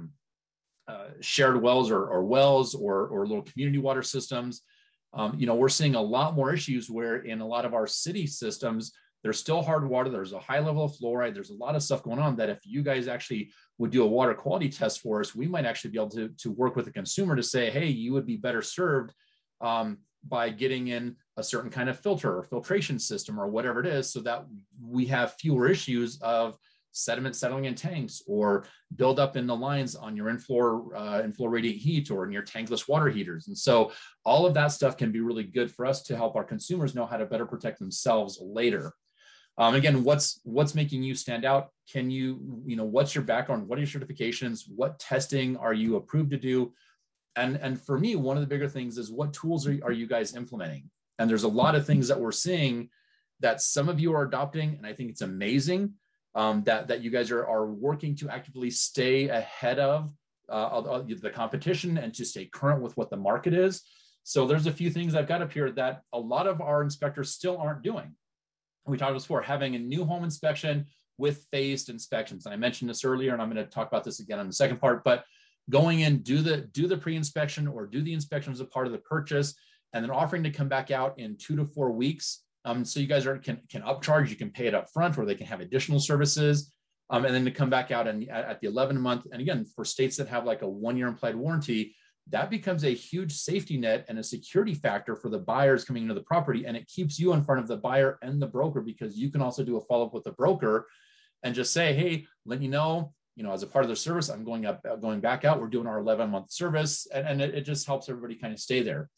shared wells or wells or little community water systems. We're seeing a lot more issues where in a lot of our city systems, there's still hard water. There's a high level of fluoride. There's a lot of stuff going on that if you guys actually would do a water quality test for us, we might actually be able to work with the consumer to say, hey, you would be better served by getting in a certain kind of filter or filtration system or whatever it is, so that we have fewer issues of sediment settling in tanks or build up in the lines on your in-floor radiant heat or in your tankless water heaters. And so all of that stuff can be really good for us to help our consumers know how to better protect themselves later. Again, what's making you stand out? Can what's your background? What are your certifications? What testing are you approved to do? And for me, one of the bigger things is what tools are you guys implementing? And there's a lot of things that we're seeing that some of you are adopting, and I think it's amazing that you guys are working to actively stay ahead of the competition and to stay current with what the market is. So there's a few things I've got up here that a lot of our inspectors still aren't doing. We talked about before, having a new home inspection with phased inspections. And I mentioned this earlier, and I'm going to talk about this again on the second part, but going in, do the pre-inspection or do the inspection as a part of the purchase, and then offering to come back out in 2 to 4 weeks. So you guys can upcharge, you can pay it up front, or they can have additional services. And then to come back out at the 11 month. And again, for states that have like a 1-year implied warranty, that becomes a huge safety net and a security factor for the buyers coming into the property. And it keeps you in front of the buyer and the broker, because you can also do a follow-up with the broker and just say, hey, let you know, as a part of the service, I'm going back out. We're doing our 11-month service. And it just helps everybody kind of stay there.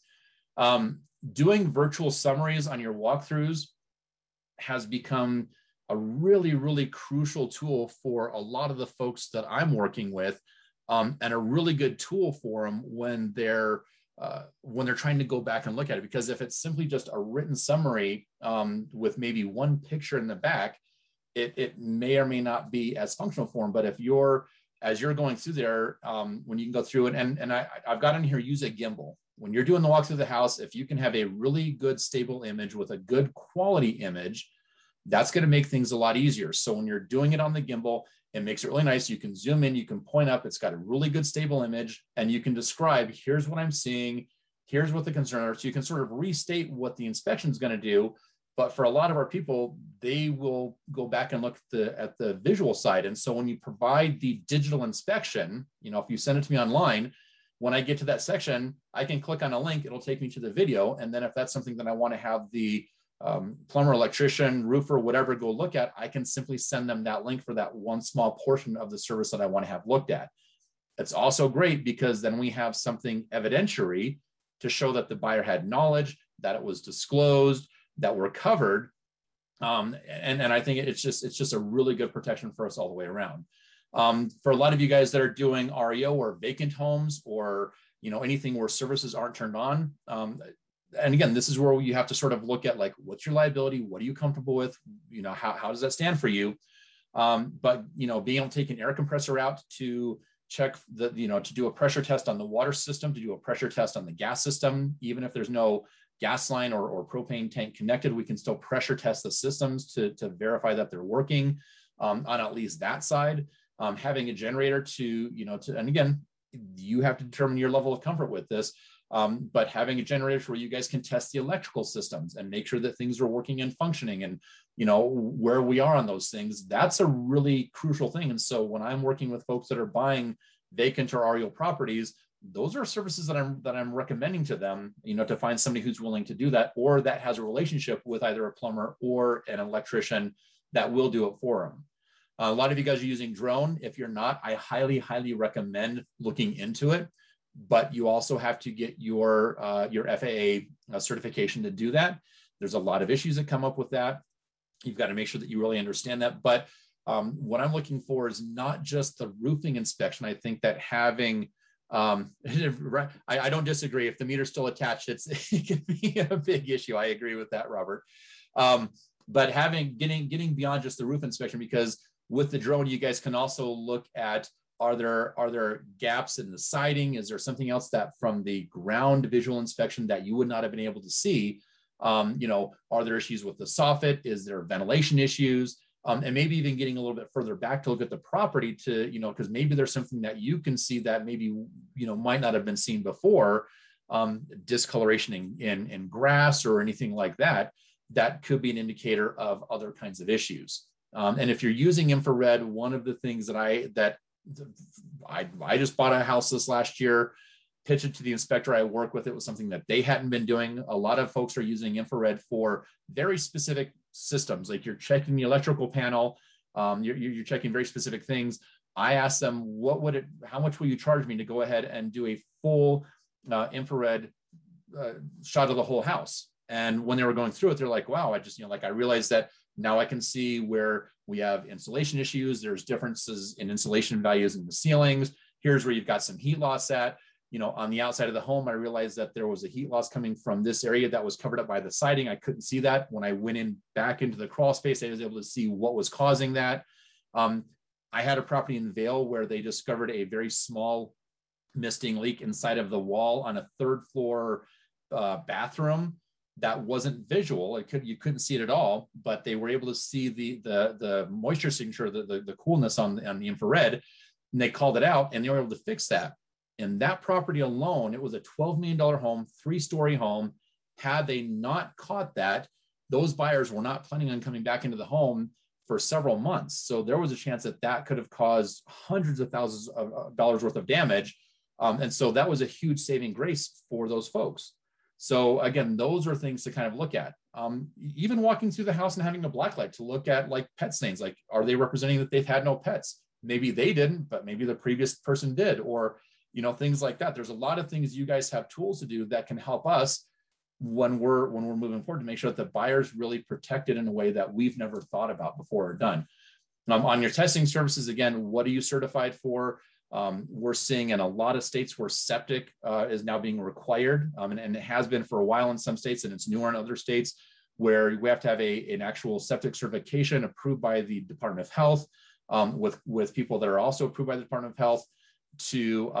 Doing virtual summaries on your walkthroughs has become a really, really crucial tool for a lot of the folks that I'm working with. And a really good tool for them when they're trying to go back and look at it. Because if it's simply just a written summary with maybe one picture in the back, it may or may not be as functional for them. But if as you're going through there, when you can go through it, and I've got in here, use a gimbal. When you're doing the walk through the house, if you can have a really good stable image with a good quality image, that's going to make things a lot easier. So when you're doing it on the gimbal, it makes it really nice. You can zoom in, you can point up, it's got a really good stable image, and you can describe, here's what I'm seeing, here's what the concern are. So you can sort of restate what the inspection is going to do, But for a lot of our people, they will go back and look at the visual side. And so when you provide the digital inspection, if you send it to me online, when I get to that section, I can click on a link, it'll take me to the video. And then if that's something that I want to have the plumber, electrician, roofer, whatever, go look at, I can simply send them that link for that one small portion of the service that I want to have looked at. It's also great because then we have something evidentiary to show that the buyer had knowledge, that it was disclosed, that we're covered. And I think it's just a really good protection for us all the way around. For a lot of you guys that are doing REO or vacant homes, or anything where services aren't turned on, and again, this is where you have to sort of look at, like, what's your liability? What are you comfortable with? How does that stand for you? But being able to take an air compressor out to check to do a pressure test on the water system, to do a pressure test on the gas system, even if there's no gas line or propane tank connected, we can still pressure test the systems to verify that they're working on at least that side. Having a generator and again, you have to determine your level of comfort with this. But having a generator where you guys can test the electrical systems and make sure that things are working and functioning, and where we are on those things, that's a really crucial thing. And so when I'm working with folks that are buying vacant or REO properties, those are services that I'm recommending to them, to find somebody who's willing to do that, or that has a relationship with either a plumber or an electrician that will do it for them. A lot of you guys are using drone. If you're not, I highly, highly recommend looking into it. But you also have to get your FAA certification to do that. There's a lot of issues that come up with that. You've got to make sure that you really understand that. But what I'm looking for is not just the roofing inspection. I think that having, I don't disagree. If the meter's still attached, it can be a big issue. I agree with that, Robert. But getting beyond just the roof inspection, because with the drone, you guys can also look at, are there gaps in the siding? Is there something else that from the ground visual inspection that you would not have been able to see? Are there issues with the soffit? Is there ventilation issues? And maybe even getting a little bit further back to look at the property to, because maybe there's something that you can see that maybe, might not have been seen before, discoloration in grass or anything like that, that could be an indicator of other kinds of issues. And if you're using infrared, one of the things that I just bought a house this last year, pitched it to the inspector I work with. It was something that they hadn't been doing. A lot of folks are using infrared for very specific systems, like you're checking the electrical panel, you're checking very specific things. I asked them, how much will you charge me to go ahead and do a full infrared shot of the whole house? And when they were going through it, they're like, wow, I realized that now I can see where we have insulation issues. There's differences in insulation values in the ceilings. Here's where you've got some heat loss at. On the outside of the home, I realized that there was a heat loss coming from this area that was covered up by the siding. I couldn't see that. When I went back into the crawl space, I was able to see what was causing that. I had a property in Vail where they discovered a very small misting leak inside of the wall on a third floor bathroom. That wasn't visual. You couldn't see it at all, but they were able to see the moisture signature, the coolness on the infrared, and they called it out, and they were able to fix that. And that property alone, it was a $12 million home, 3-story home. Had they not caught that, those buyers were not planning on coming back into the home for several months. So there was a chance that could have caused hundreds of thousands of dollars worth of damage. And so that was a huge saving grace for those folks. So again, those are things to kind of look at. Even walking through the house and having a black light to look at, like, pet stains, like, are they representing that they've had no pets? Maybe they didn't, but maybe the previous person did, or things like that. There's a lot of things you guys have tools to do that can help us when we're moving forward to make sure that the buyer's really protected in a way that we've never thought about before or done. On your testing services, again, what are you certified for? We're seeing in a lot of states where septic is now being required, and it has been for a while in some states, and it's newer in other states, where we have to have an actual septic certification approved by the Department of Health, with people that are also approved by the Department of Health to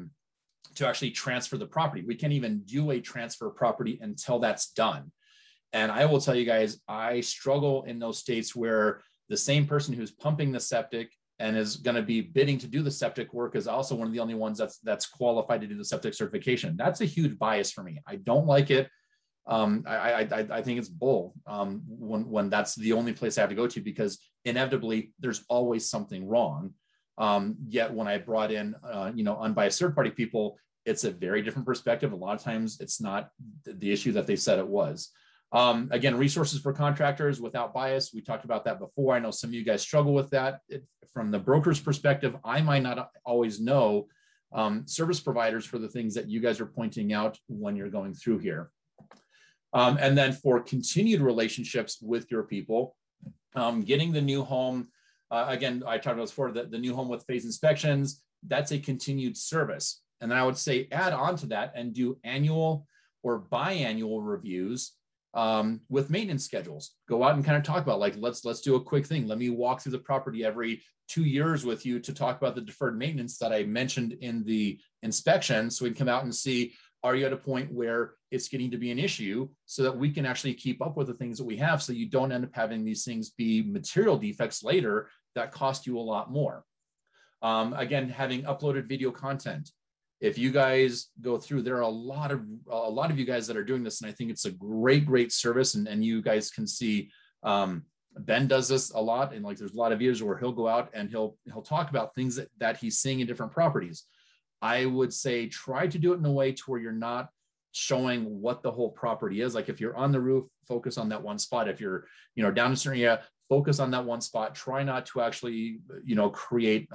actually transfer the property. We can't even do a transfer of property until that's done. And I will tell you guys, I struggle in those states where the same person who's pumping the septic and is going to be bidding to do the septic work is also one of the only ones that's qualified to do the septic certification. That's a huge bias for me. I don't like it. I think it's bull when that's the only place I have to go to, because inevitably there's always something wrong. Yet when I brought in, unbiased third-party people, it's a very different perspective. A lot of times it's not the issue that they said it was. Again, resources for contractors without bias. We talked about that before. I know some of you guys struggle with that. From the broker's perspective, I might not always know service providers for the things that you guys are pointing out when you're going through here. And then for continued relationships with your people, getting the new home, again, I talked about this before, the new home with phase inspections, that's a continued service. And then I would say add on to that and do annual or biannual reviews with maintenance schedules. Go out and kind of talk about, like, let's do a quick thing. Let me walk through the property every 2 years with you to talk about the deferred maintenance that I mentioned in the inspection, so we can come out and see, are you at a point where it's getting to be an issue, so that we can actually keep up with the things that we have, so you don't end up having these things be material defects later that cost you a lot more. Again, having uploaded video content. If you guys go through, there are a lot of you guys that are doing this, and I think it's a great service. And you guys can see Ben does this a lot, and like there's a lot of videos where he'll go out and he'll talk about things that he's seeing in different properties. I would say try to do it in a way to where you're not showing what the whole property is. Like if you're on the roof, focus on that one spot. If you're down in a certain area, focus on that one spot. Try not to actually create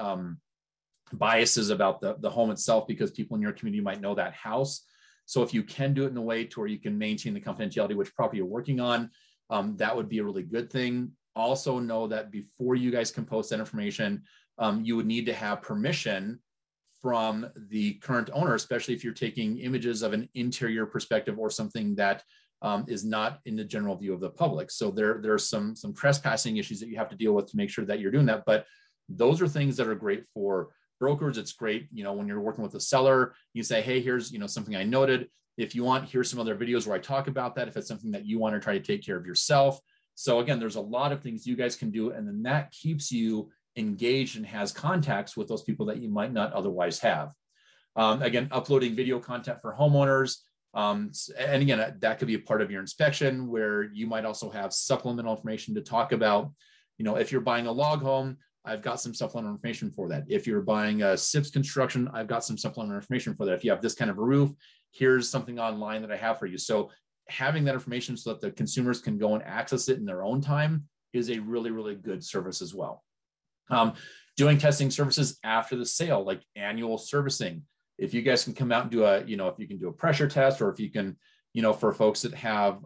biases about the home itself, because people in your community might know that house. So if you can do it in a way to where you can maintain the confidentiality, which property you're working on, that would be a really good thing. Also know that before you guys can post that information, you would need to have permission from the current owner, especially if you're taking images of an interior perspective or something that is not in the general view of the public. So there are some trespassing issues that you have to deal with to make sure that you're doing that. But those are things that are great for brokers. It's great, when you're working with a seller, you say, hey, here's, something I noted. If you want, here's some other videos where I talk about that, if it's something that you want to try to take care of yourself. So again, there's a lot of things you guys can do, and then that keeps you engaged and has contacts with those people that you might not otherwise have. Again, uploading video content for homeowners. And again, that could be a part of your inspection, where you might also have supplemental information to talk about. If you're buying a log home, I've got some supplemental information for that. If you're buying a SIPS construction, I've got some supplemental information for that. If you have this kind of a roof, here's something online that I have for you. So having that information so that the consumers can go and access it in their own time is a really good service as well. Doing testing services after the sale, like annual servicing. If you guys can come out and do if you can do a pressure test, or if you can, for folks that have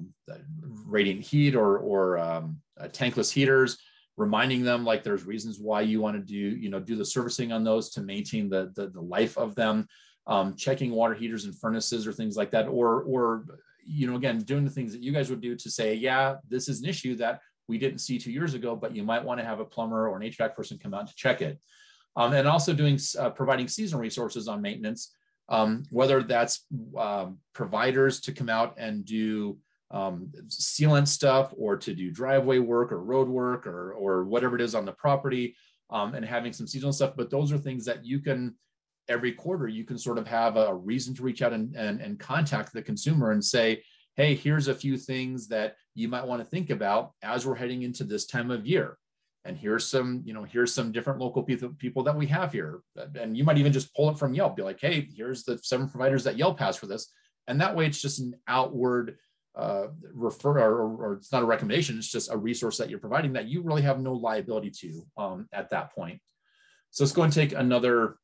radiant heat or tankless heaters, reminding them, like, there's reasons why you want to do the servicing on those to maintain the life of them. Checking water heaters and furnaces or things like that, or again, doing the things that you guys would do to say, yeah, this is an issue that we didn't see 2 years ago, but you might want to have a plumber or an HVAC person come out to check it. And also providing seasonal resources on maintenance, whether that's providers to come out and do sealant stuff, or to do driveway work or road work or whatever it is on the property, and having some seasonal stuff. But those are things that you can, every quarter, you can sort of have a reason to reach out and contact the consumer and say, hey, here's a few things that you might want to think about as we're heading into this time of year. And here's some different local people that we have here. And you might even just pull it from Yelp, be like, hey, here's the 7 providers that Yelp has for this. And that way it's just an outward refer, or it's not a recommendation, it's just a resource that you're providing that you really have no liability to at that point. So let's go and take another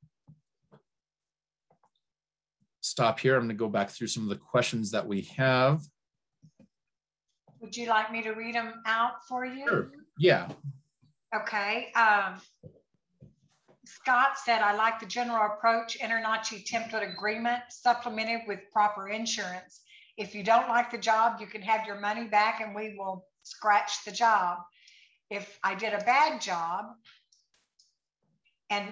stop here. I'm going to go back through some of the questions that we have. Would you like me to read them out for you? Sure. Yeah. Okay. Scott said, I like the general approach, InterNACHI template agreement supplemented with proper insurance. If you don't like the job, you can have your money back and we will scratch the job. If I did a bad job and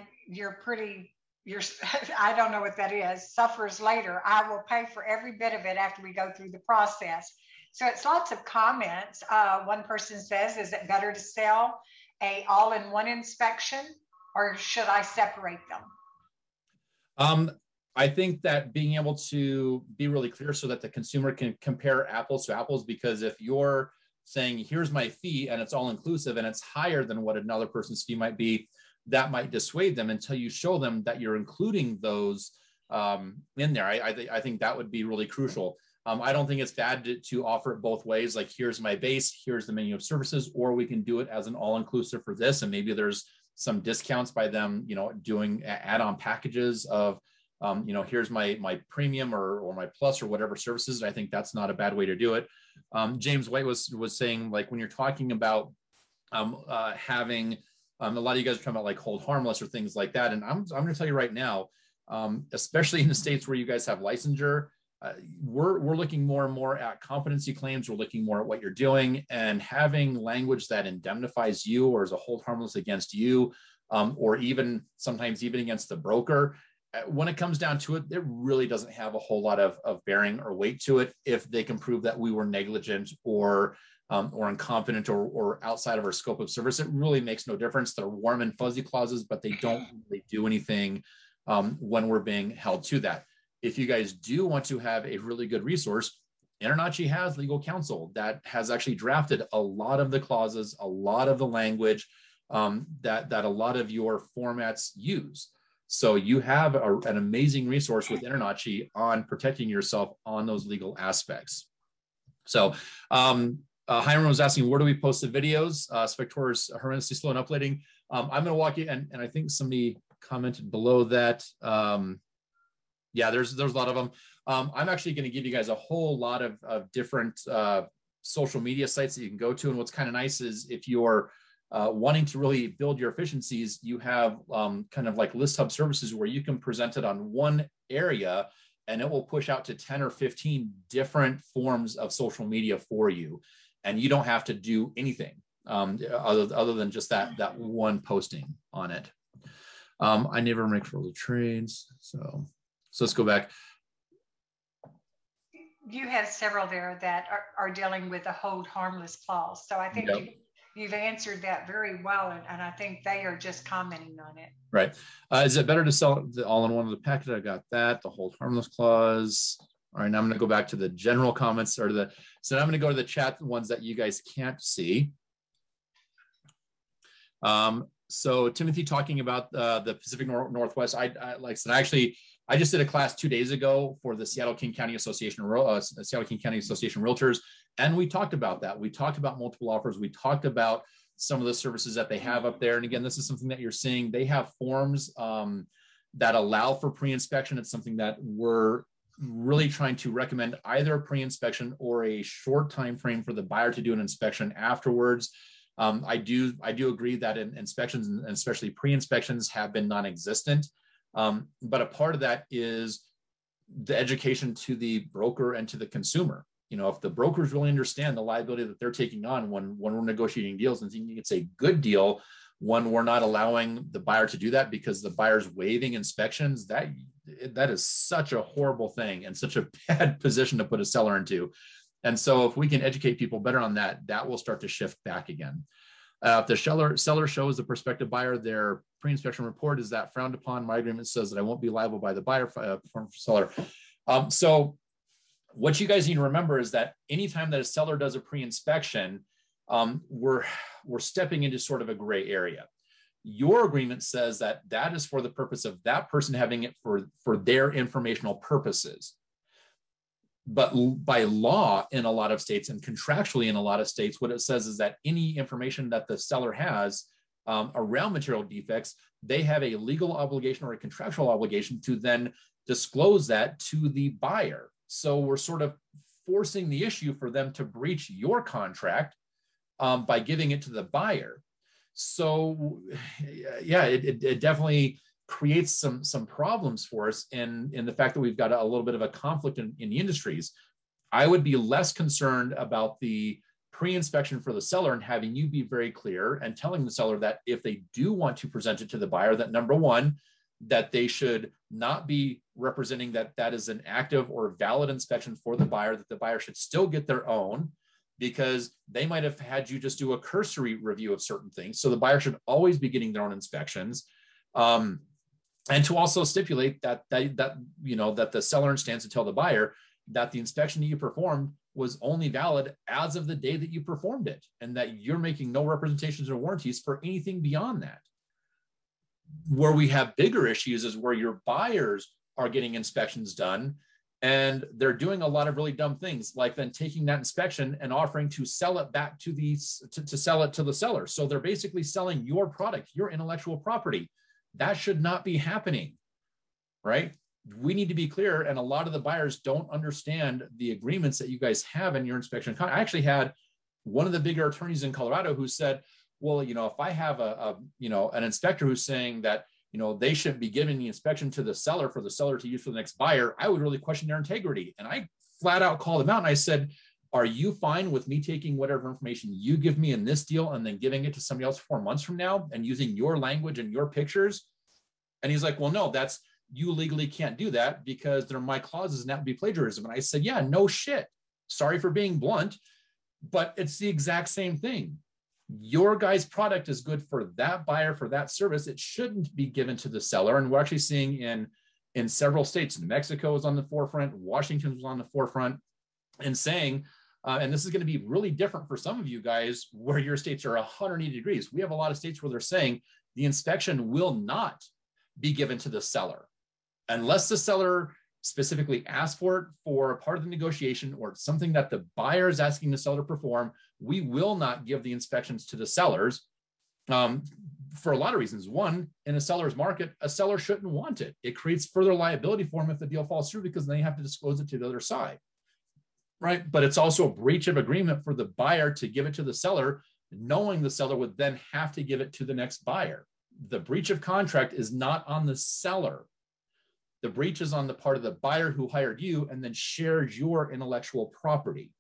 I don't know what that is, suffers later, I will pay for every bit of it after we go through the process. So it's lots of comments. One person says, is it better to sell a all-in-one inspection, or should I separate them? I think that being able to be really clear so that the consumer can compare apples to apples, because if you're saying, here's my fee and it's all inclusive and it's higher than what another person's fee might be, that might dissuade them until you show them that you're including those in there. I think that would be really crucial. I don't think it's bad to offer it both ways. Like, here's my base, here's the menu of services, or we can do it as an all-inclusive for this. And maybe there's some discounts by them, doing add-on packages of, here's my premium or my plus or whatever services. I think that's not a bad way to do it. James White was saying, like, when you're talking about having a lot of you guys are talking about like hold harmless or things like that. And I'm going to tell you right now, especially in the states where you guys have licensure, we're looking more and more at competency claims. We're looking more at what you're doing, and having language that indemnifies you or is a hold harmless against you, or even sometimes even against the broker. When it comes down to it, it really doesn't have a whole lot of bearing or weight to it if they can prove that we were negligent or incompetent or outside of our scope of service. It really makes no difference. They're warm and fuzzy clauses, but they don't really do anything when we're being held to that. If you guys do want to have a really good resource, InterNACHI has legal counsel that has actually drafted a lot of the clauses, a lot of the language that a lot of your formats use. So you have an amazing resource with InterNACHI on protecting yourself on those legal aspects. So Hiram was asking, where do we post the videos? Spector's horrendously slow in uploading. I'm going to walk you, and I think somebody commented below that. Yeah, there's a lot of them. I'm actually going to give you guys a whole lot of different social media sites that you can go to. And what's kind of nice is if you're wanting to really build your efficiencies, you have kind of like List Hub services where you can present it on one area and it will push out to 10 or 15 different forms of social media for you. And you don't have to do anything other than just that one posting on it. I never make further trades. So let's go back. You have several there that are dealing with a hold harmless clause. So I think you've answered that very well. And I think they are just commenting on it. Right. Is it better to sell it all in one of the packet? I got that, the hold harmless clause. All right, now I'm going to go back to the general comments so now I'm going to go to the chat, the ones that you guys can't see. So Timothy talking about the Pacific Northwest. Like I said, I just did a class 2 days ago for the Seattle King County Association Realtors, and we talked about that. We talked about multiple offers. We talked about some of the services that they have up there. And again, this is something that you're seeing. They have forms that allow for pre-inspection. It's something that we're really trying to recommend, either a pre-inspection or a short time frame for the buyer to do an inspection afterwards. I do agree that inspections, and especially pre-inspections, have been non-existent. But a part of that is the education to the broker and to the consumer. If the brokers really understand the liability that they're taking on when we're negotiating deals and thinking it's a good deal, when we're not allowing the buyer to do that because the buyer's waiving inspections, that is such a horrible thing and such a bad position to put a seller into. And so if we can educate people better on that, that will start to shift back again. If the seller shows the prospective buyer their pre-inspection report, is that frowned upon? My agreement says that I won't be liable by the buyer for seller. So what you guys need to remember is that anytime that a seller does a pre-inspection, we're stepping into sort of a gray area. Your agreement says that is for the purpose of that person having it for their informational purposes. But by law in a lot of states and contractually in a lot of states, what it says is that any information that the seller has around material defects, they have a legal obligation or a contractual obligation to then disclose that to the buyer. So we're sort of forcing the issue for them to breach your contract by giving it to the buyer. So yeah, it definitely creates some problems for us in the fact that we've got a little bit of a conflict in the industries. I would be less concerned about the pre-inspection for the seller and having you be very clear and telling the seller that if they do want to present it to the buyer, that number one, that they should not be representing that is an active or valid inspection for the buyer, that the buyer should still get their own, because they might have had you just do a cursory review of certain things. So the buyer should always be getting their own inspections. And to also stipulate that that the seller understands to tell the buyer that the inspection that you performed was only valid as of the day that you performed it, and that you're making no representations or warranties for anything beyond that. Where we have bigger issues is where your buyers are getting inspections done and they're doing a lot of really dumb things, like then taking that inspection and offering to sell it back to sell it to the seller. So they're basically selling your product, your intellectual property. That should not be happening, right? We need to be clear. And a lot of the buyers don't understand the agreements that you guys have in your inspection. I actually had one of the bigger attorneys in Colorado who said, well, if I have an inspector who's saying that, they shouldn't be giving the inspection to the seller for the seller to use for the next buyer, I would really question their integrity. And I flat out called them out and I said, are you fine with me taking whatever information you give me in this deal and then giving it to somebody else 4 months from now and using your language and your pictures? And he's like, well, no, you legally can't do that because they're my clauses and that would be plagiarism. And I said, yeah, no shit. Sorry for being blunt, but it's the exact same thing. Your guy's product is good for that buyer, for that service. It shouldn't be given to the seller. And we're actually seeing in several states, New Mexico is on the forefront, Washington was on the forefront, and saying, and this is going to be really different for some of you guys where your states are 180 degrees. We have a lot of states where they're saying the inspection will not be given to the seller unless the seller specifically asks for it for a part of the negotiation or something that the buyer is asking the seller to perform. We will not give the inspections to the sellers for a lot of reasons. One, in a seller's market, a seller shouldn't want it. It creates further liability for them if the deal falls through because then they have to disclose it to the other side, right? But it's also a breach of agreement for the buyer to give it to the seller, knowing the seller would then have to give it to the next buyer. The breach of contract is not on the seller. The breach is on the part of the buyer who hired you and then shares your intellectual property.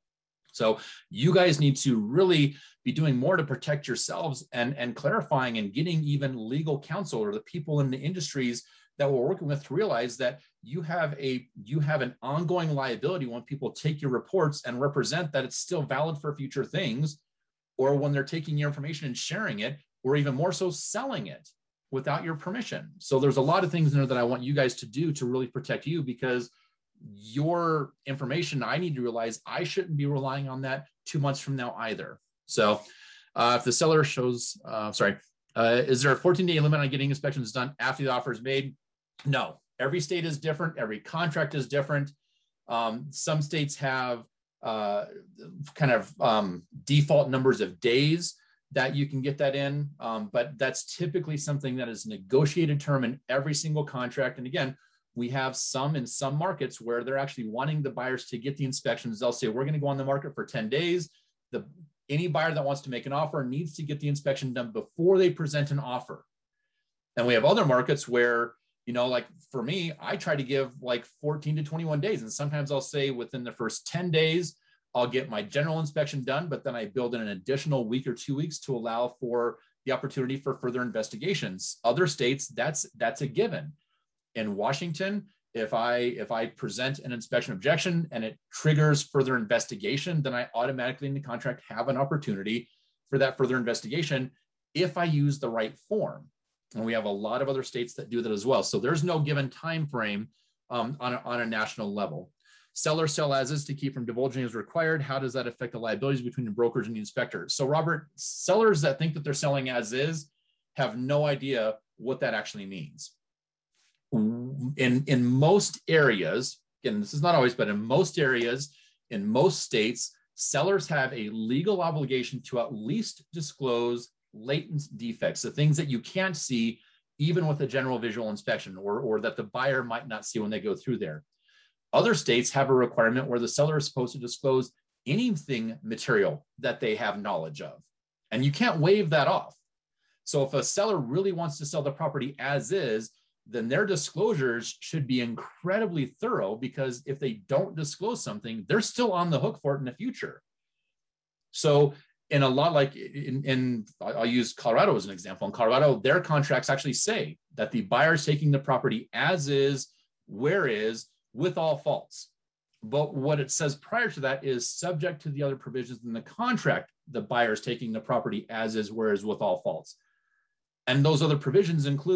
So you guys need to really be doing more to protect yourselves and clarifying and getting even legal counsel or the people in the industries that we're working with to realize that you have an ongoing liability when people take your reports and represent that it's still valid for future things, or when they're taking your information and sharing it, or even more so selling it without your permission. So there's a lot of things in there that I want you guys to do to really protect you, because your information, I need to realize I shouldn't be relying on that 2 months from now either. So if the seller shows, is there a 14-day limit on getting inspections done after the offer is made? No, every state is different. Every contract is different. Some states have default numbers of days that you can get that in. But that's typically something that is a negotiated term in every single contract. And again, we have some in some markets where they're actually wanting the buyers to get the inspections. They'll say, we're going to go on the market for 10 days. Any buyer that wants to make an offer needs to get the inspection done before they present an offer. And we have other markets where, like for me, I try to give like 14 to 21 days. And sometimes I'll say within the first 10 days, I'll get my general inspection done, but then I build in an additional week or 2 weeks to allow for the opportunity for further investigations. Other states, that's a given. In Washington, if I present an inspection objection and it triggers further investigation, then I automatically in the contract have an opportunity for that further investigation if I use the right form. And we have a lot of other states that do that as well. So there's no given time frame on a national level. Seller sell as is to keep from divulging as required. How does that affect the liabilities between the brokers and the inspector? So Robert, sellers that think that they're selling as is have no idea what that actually means. In most areas, again, this is not always, but in most areas, in most states, sellers have a legal obligation to at least disclose latent defects, the things that you can't see even with a general visual inspection, or that the buyer might not see when they go through there. Other states have a requirement where the seller is supposed to disclose anything material that they have knowledge of, and you can't waive that off. So if a seller really wants to sell the property as is, then their disclosures should be incredibly thorough, because if they don't disclose something, they're still on the hook for it in the future. So in a lot, like I'll use Colorado as an example. In Colorado, their contracts actually say that the buyer is taking the property as is, where is, with all faults. But what it says prior to that is subject to the other provisions in the contract, the buyer is taking the property as is, where is, with all faults. And those other provisions include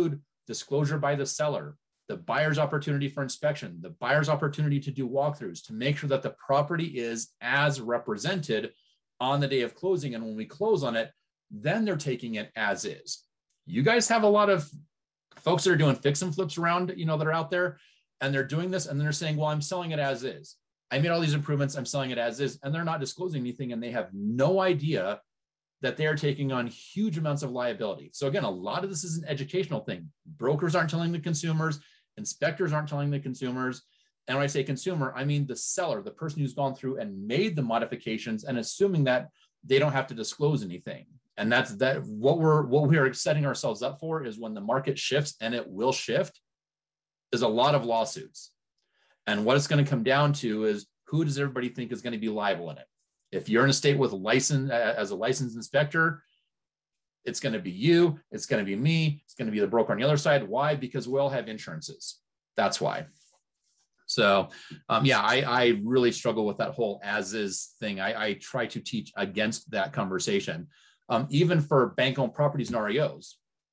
disclosure by the seller, the buyer's opportunity for inspection, the buyer's opportunity to do walkthroughs to make sure that the property is as represented on the day of closing. And when we close on it, then they're taking it as is. You guys have a lot of folks that are doing fix and flips around, that are out there, and they're doing this and they're saying, well, I'm selling it as is. I made all these improvements, I'm selling it as is, and they're not disclosing anything, and they have no idea that they are taking on huge amounts of liability. So again, a lot of this is an educational thing. Brokers aren't telling the consumers, inspectors aren't telling the consumers. And when I say consumer, I mean the seller, the person who's gone through and made the modifications and assuming that they don't have to disclose anything. And that's what we are setting ourselves up for is when the market shifts, and it will shift, is a lot of lawsuits. And what it's going to come down to is, who does everybody think is going to be liable in it? If you're in a state with as a licensed inspector, it's going to be you, it's going to be me, it's going to be the broker on the other side. Why? Because we all have insurances. That's why. So I really struggle with that whole as is thing. I try to teach against that conversation. Even for bank-owned properties and REOs,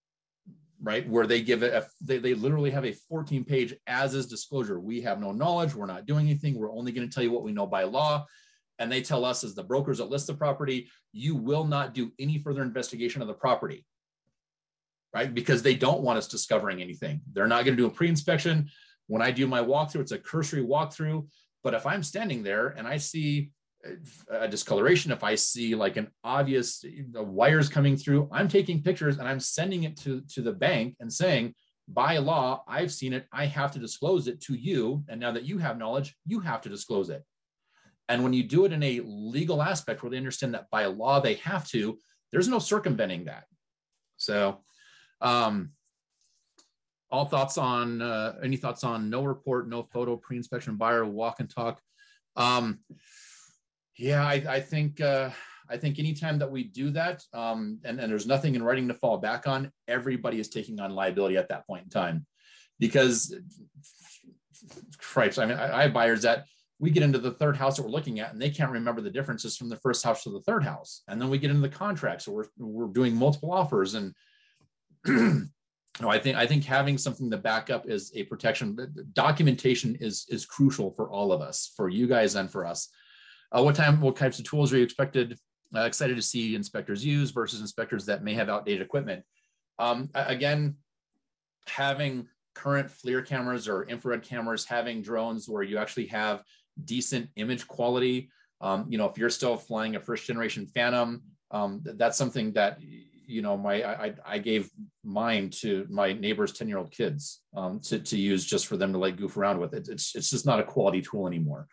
right? Where they give it, they literally have a 14-page as is disclosure. We have no knowledge. We're not doing anything. We're only going to tell you what we know by law. And they tell us as the brokers that list the property, you will not do any further investigation of the property, right? Because they don't want us discovering anything. They're not going to do a pre-inspection. When I do my walkthrough, it's a cursory walkthrough. But if I'm standing there and I see a discoloration, if I see like an obvious wires coming through, I'm taking pictures and I'm sending it to the bank and saying, by law, I've seen it. I have to disclose it to you. And now that you have knowledge, you have to disclose it. And when you do it in a legal aspect where they understand that by law they have to, there's no circumventing that. So any thoughts on no report, no photo, pre-inspection buyer, walk and talk? I think anytime that we do that, and there's nothing in writing to fall back on, everybody is taking on liability at that point in time. Because, Christ, I mean, I have buyers that we get into the third house that we're looking at, and they can't remember the differences from the first house to the third house. And then we get into the contract, so we're doing multiple offers, and I think having something to back up is a protection. Documentation is crucial for all of us, for you guys and for us. What types of tools are you excited to see inspectors use versus inspectors that may have outdated equipment? Again, having current FLIR cameras or infrared cameras, having drones where you actually have decent image quality. If you're still flying a first generation Phantom, that's something that, I gave mine to my neighbor's 10-year-old kids to use just for them to like goof around with. It's just not a quality tool anymore.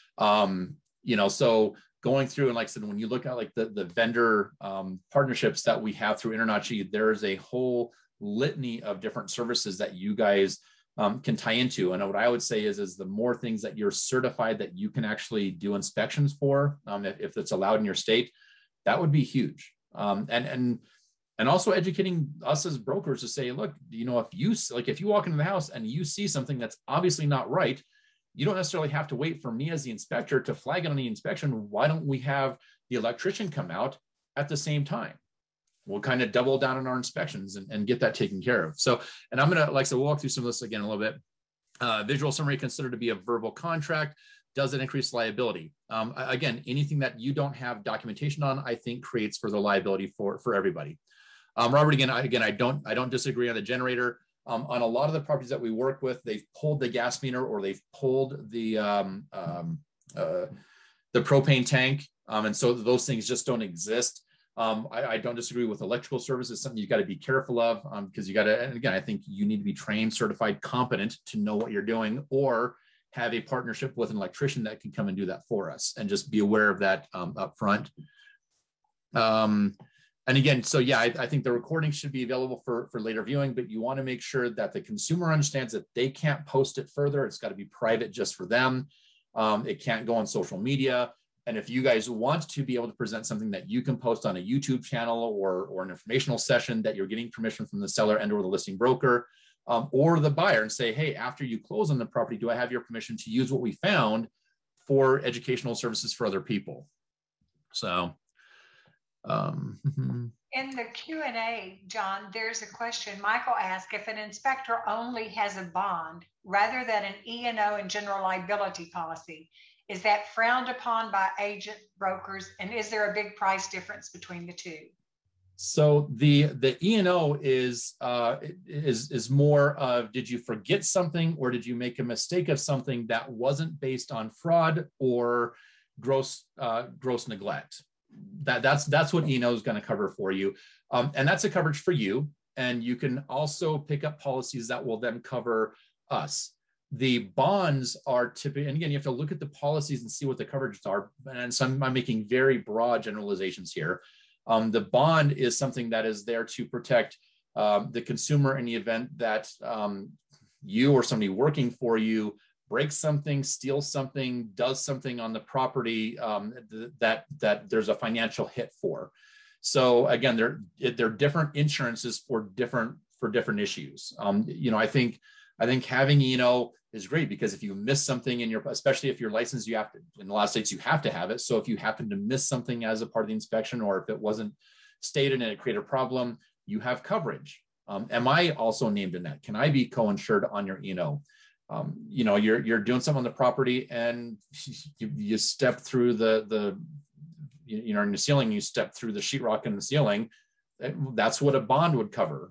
So going through, and like I said, when you look at like the vendor partnerships that we have through InterNACHI, there's a whole litany of different services that you guys can tie into. And what I would say is the more things that you're certified that you can actually do inspections for, if it's allowed in your state, that would be huge. And also educating us as brokers to say, look, if you walk into the house and you see something that's obviously not right, you don't necessarily have to wait for me as the inspector to flag it on the inspection. Why don't we have the electrician come out at the same time? We'll kind of double down on our inspections and get that taken care of. So, and I'm going to, like I said, walk through some of this again a little bit. Visual summary considered to be a verbal contract. Does it increase liability? Again, anything that you don't have documentation on, I think creates further liability for everybody. Robert, again, I don't disagree on the generator. On a lot of the properties that we work with, they've pulled the gas meter or they've pulled the propane tank. And so those things just don't exist. I don't disagree with electrical services. Something you got to be careful of because you got to, and again, I think you need to be trained, certified, competent to know what you're doing, or have a partnership with an electrician that can come and do that for us, and just be aware of that up front. And again, so yeah, I think the recording should be available for later viewing, but you want to make sure that the consumer understands that they can't post it further. It's got to be private just for them. It can't go on social media. And if you guys want to be able to present something that you can post on a YouTube channel or an informational session that you're getting permission from the seller and or the listing broker or the buyer, and say, hey, after you close on the property, do I have your permission to use what we found for educational services for other people? So. In the Q&A, John, there's a question. Michael asked if an inspector only has a bond rather than an E&O and general liability policy, is that frowned upon by agent brokers? And is there a big price difference between the two? So the E&O is more of, did you forget something, or did you make a mistake of something that wasn't based on fraud or gross neglect? That's what E&O is going to cover for you, and that's a coverage for you. And you can also pick up policies that will then cover us. The bonds are typically, and again, you have to look at the policies and see what the coverages are. And so I'm making very broad generalizations here. The bond is something that is there to protect the consumer in the event that you or somebody working for you breaks something, steals something, does something on the property that there's a financial hit for. So again, they're different insurances for different issues. I think having is great, because if you miss something especially if you're licensed, you have to, in a lot of states, you have to have it. So if you happen to miss something as a part of the inspection, or if it wasn't stated and it created a problem, you have coverage. Am I also named in that? Can I be co-insured on your E&O? You're doing something on the property and you step through in the ceiling, you step through the sheetrock in the ceiling. That's what a bond would cover.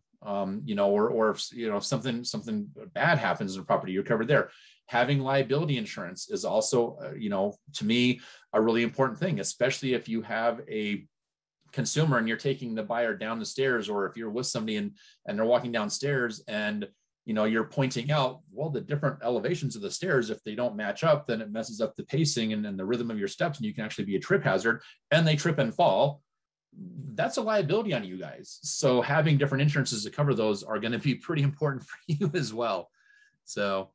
Or if something bad happens in a property, you're covered there. Having liability insurance is also, to me, a really important thing, especially if you have a consumer and you're taking the buyer down the stairs, or if you're with somebody and they're walking downstairs and you're pointing out, well, the different elevations of the stairs, if they don't match up, then it messes up the pacing and the rhythm of your steps, and you can actually be a trip hazard, and they trip and fall. That's a liability on you guys. So having different insurances to cover those are going to be pretty important for you as well. So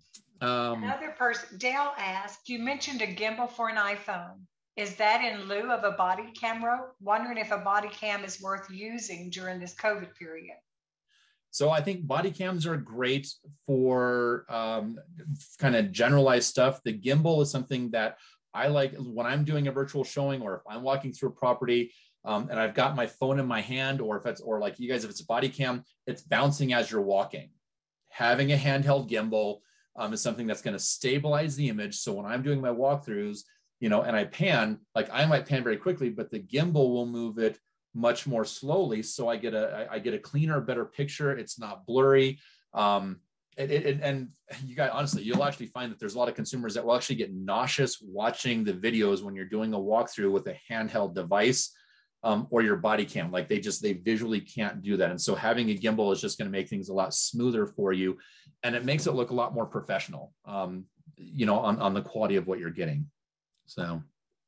another person, Dale asked, you mentioned a gimbal for an iPhone. Is that in lieu of a body camera? Wondering if a body cam is worth using during this COVID period. So I think body cams are great for kind of generalized stuff. The gimbal is something that I like when I'm doing a virtual showing, or if I'm walking through a property and I've got my phone in my hand, or like you guys, if it's a body cam, it's bouncing as you're walking. Having a handheld gimbal is something that's going to stabilize the image. So when I'm doing my walkthroughs, and I pan, like I might pan very quickly, but the gimbal will move it much more slowly. So I get a cleaner, better picture. It's not blurry. And you guys, honestly, you'll actually find that there's a lot of consumers that will actually get nauseous watching the videos when you're doing a walkthrough with a handheld device or your body cam. Like they visually can't do that. And so having a gimbal is just going to make things a lot smoother for you. And it makes it look a lot more professional, on the quality of what you're getting. So.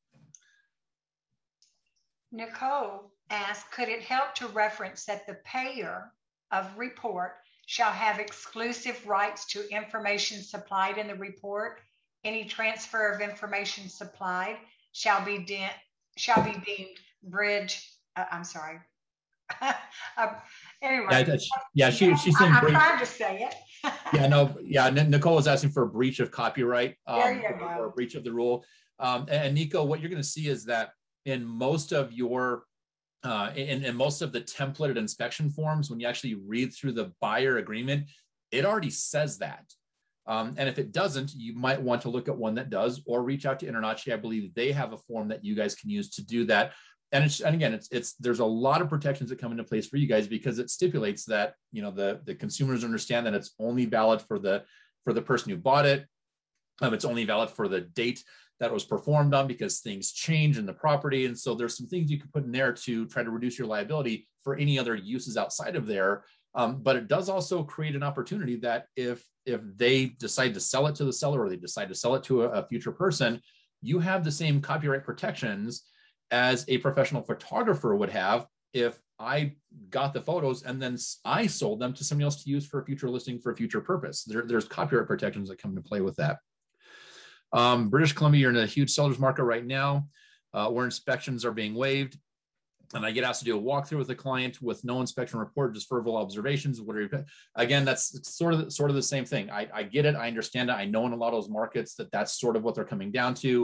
Nicole asked, could it help to reference that the payer of report shall have exclusive rights to information supplied in the report? Any transfer of information supplied shall be deemed bridge. I'm sorry. Anyway. She's saying. I'm trying to say it. Nicole was asking for a breach of copyright or a breach of the rule. And Nico, what you're going to see is that in most of your in most of the templated inspection forms, when you actually read through the buyer agreement, it already says that. And if it doesn't, you might want to look at one that does, or reach out to InterNACHI. I believe they have a form that you guys can use to do that. And again, there's a lot of protections that come into place for you guys, because it stipulates that the consumers understand that it's only valid for the person who bought it. It's only valid for the date that was performed on, because things change in the property. And so there's some things you can put in there to try to reduce your liability for any other uses outside of there. But it does also create an opportunity that if they decide to sell it to the seller, or they decide to sell it to a future person, you have the same copyright protections as a professional photographer would have if I got the photos and then I sold them to somebody else to use for a future listing for a future purpose. There's copyright protections that come into play with that. British Columbia, you're in a huge seller's market right now where inspections are being waived. And I get asked to do a walkthrough with a client with no inspection report, just verbal observations. Again, that's sort of the same thing. I get it. I understand it. I know in a lot of those markets that's sort of what they're coming down to.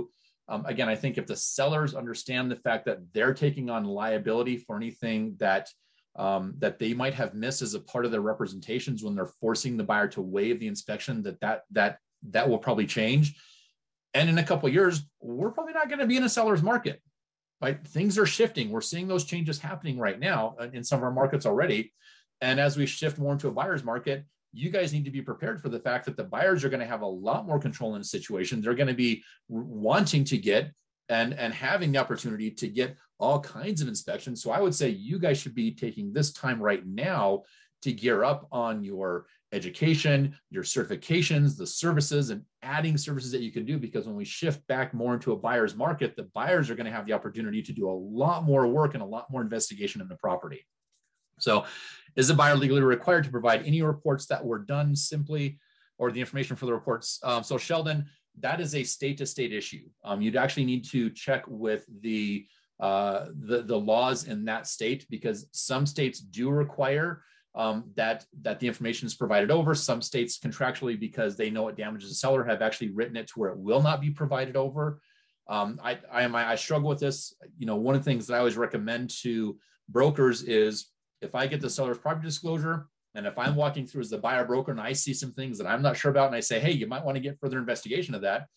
Again, I think if the sellers understand the fact that they're taking on liability for anything that that they might have missed as a part of their representations when they're forcing the buyer to waive the inspection, that will probably change. And in a couple of years, we're probably not going to be in a seller's market, right? Things are shifting. We're seeing those changes happening right now in some of our markets already. And as we shift more into a buyer's market, you guys need to be prepared for the fact that the buyers are going to have a lot more control in the situation. They're going to be wanting to get and having the opportunity to get all kinds of inspections. So I would say you guys should be taking this time right now to gear up on your education, your certifications, the services, and adding services that you can do, because when we shift back more into a buyer's market, the buyers are going to have the opportunity to do a lot more work and a lot more investigation in the property. So is the buyer legally required to provide any reports that were done simply, or the information for the reports? So Sheldon, that is a state-to-state issue. You'd actually need to check with the laws in that state, because some states do require that the information is provided over. Some states contractually, because they know it damages the seller, have actually written it to where it will not be provided over. I struggle with this. You know, one of the things that I always recommend to brokers is, if I get the seller's property disclosure, and if I'm walking through as the buyer broker and I see some things that I'm not sure about, and I say, hey, you might want to get further investigation of that,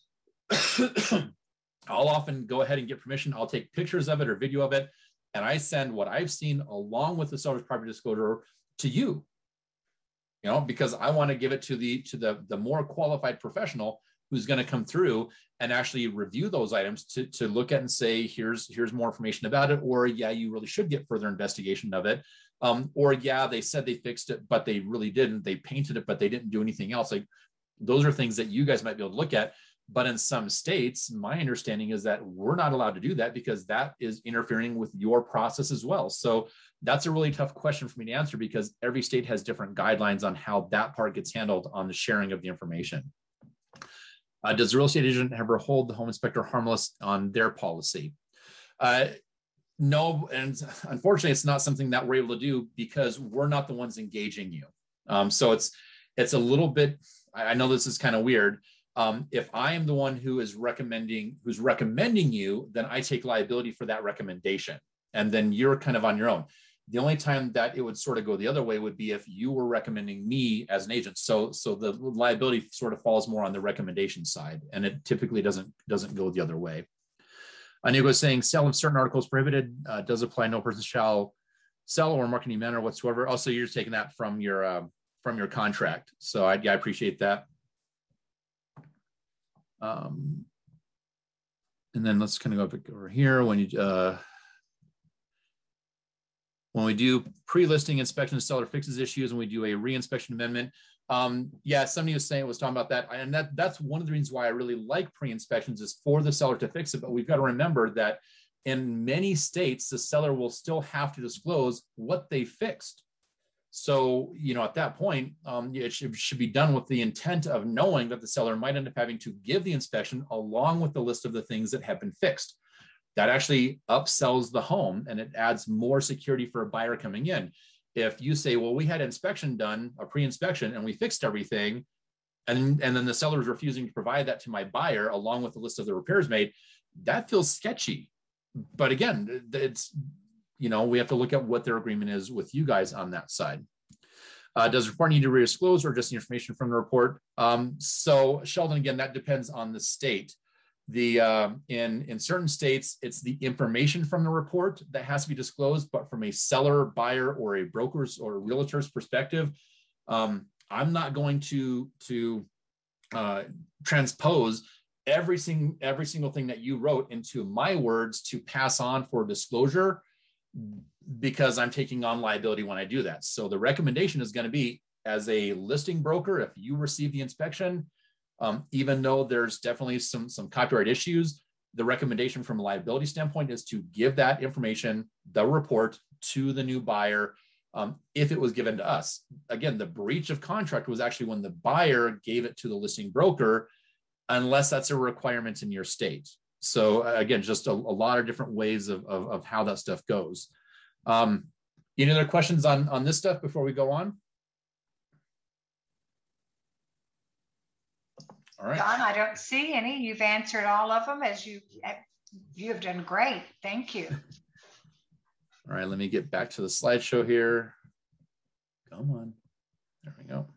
I'll often go ahead and get permission. I'll take pictures of it or video of it, and I send what I've seen along with the seller's property disclosure to you, because I want to give it to the more qualified professional who's going to come through and actually review those items to look at and say, here's more information about it, or yeah, you really should get further investigation of it. Or yeah, they said they fixed it, but they really didn't. They painted it, but they didn't do anything else. Like, those are things that you guys might be able to look at. But in some states, my understanding is that we're not allowed to do that, because that is interfering with your process as well. So that's a really tough question for me to answer, because every state has different guidelines on how that part gets handled on the sharing of the information. Does the real estate agent ever hold the home inspector harmless on their policy? No, and unfortunately, it's not something that we're able to do, because we're not the ones engaging you. So it's a little bit, I know this is kind of weird. If I am the one who's recommending you, then I take liability for that recommendation, and then you're kind of on your own. The only time that it would sort of go the other way would be if you were recommending me as an agent. So the liability sort of falls more on the recommendation side, and it typically doesn't go the other way. Anigo is saying sale of certain articles prohibited, does apply. No person shall sell or market any manner whatsoever. Also, you're just taking that from your contract. So I appreciate that. And then let's kind of go up over here. When we do pre-listing inspection, the seller fixes issues, and we do a re-inspection amendment. Yeah, somebody was talking about that. And that's one of the reasons why I really like pre-inspections, is for the seller to fix it. But we've got to remember that in many states, the seller will still have to disclose what they fixed. So, at that point, it should be done with the intent of knowing that the seller might end up having to give the inspection along with the list of the things that have been fixed. That actually upsells the home, and it adds more security for a buyer coming in. If you say, well, we had inspection done, a pre-inspection, and we fixed everything, and then the seller is refusing to provide that to my buyer along with the list of the repairs made, that feels sketchy. But again, it's, we have to look at what their agreement is with you guys on that side. Does the report need to re-disclose, or just the information from the report? So Sheldon, again, that depends on the state. In certain states, it's the information from the report that has to be disclosed, but from a seller, buyer, or a broker's or a realtor's perspective, I'm not going to transpose every single thing that you wrote into my words to pass on for disclosure, because I'm taking on liability when I do that. So the recommendation is going to be, as a listing broker, if you receive the inspection, even though there's definitely some copyright issues, the recommendation from a liability standpoint is to give that information, the report, to the new buyer, if it was given to us. Again, the breach of contract was actually when the buyer gave it to the listing broker, unless that's a requirement in your state. So again, just a lot of different ways of how that stuff goes. Any other questions on this stuff before we go on? All right. Don, I don't see any. You've answered all of them as you have done great. Thank you. All right, let me get back to the slideshow here. Come on. There we go.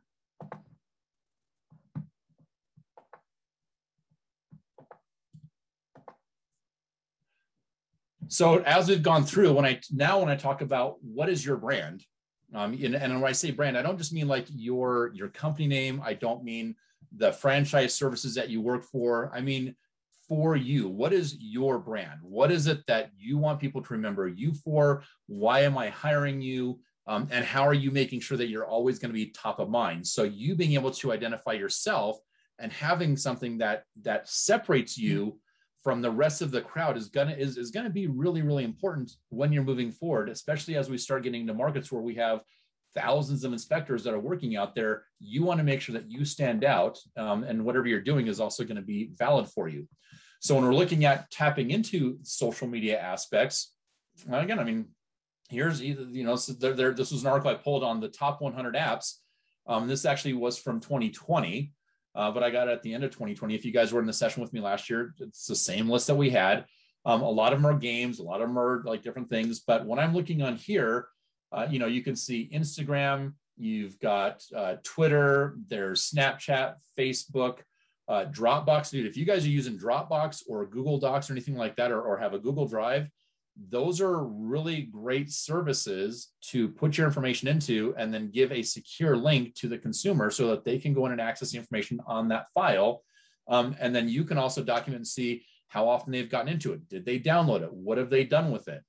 So as we've gone through, when I talk about what is your brand, and when I say brand, I don't just mean like your company name. I don't mean the franchise services that you work for. I mean, for you, what is your brand? What is it that you want people to remember you for? Why am I hiring you? And how are you making sure that you're always going to be top of mind? So you being able to identify yourself and having something that separates you from the rest of the crowd is gonna be really, really important when you're moving forward, especially as we start getting into markets where we have thousands of inspectors that are working out there. You want to make sure that you stand out, and whatever you're doing is also going to be valid for you. So when we're looking at tapping into social media aspects, again, I mean, here's so this was an article I pulled on the top 100 apps. This actually was from 2020. But I got it at the end of 2020. If you guys were in the session with me last year, it's the same list that we had. A lot of them are games, a lot of them are like different things. But when I'm looking on here, you can see Instagram, you've got Twitter, there's Snapchat, Facebook, Dropbox. Dude, if you guys are using Dropbox or Google Docs or anything like that, or have a Google Drive, those are really great services to put your information into and then give a secure link to the consumer so that they can go in and access the information on that file. And then you can also document and see how often they've gotten into it. Did they download it? What have they done with it?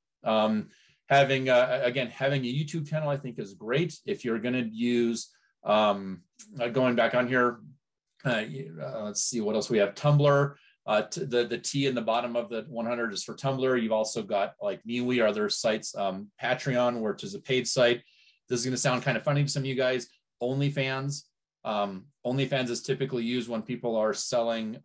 Having a YouTube channel, I think, is great. If you're going to use, going back on here, let's see what else we have. Tumblr. The T in the bottom of the 100 is for Tumblr. You've also got like MeWe or other sites, Patreon, which is a paid site. This is going to sound kind of funny to some of you guys. OnlyFans. OnlyFans is typically used when people are selling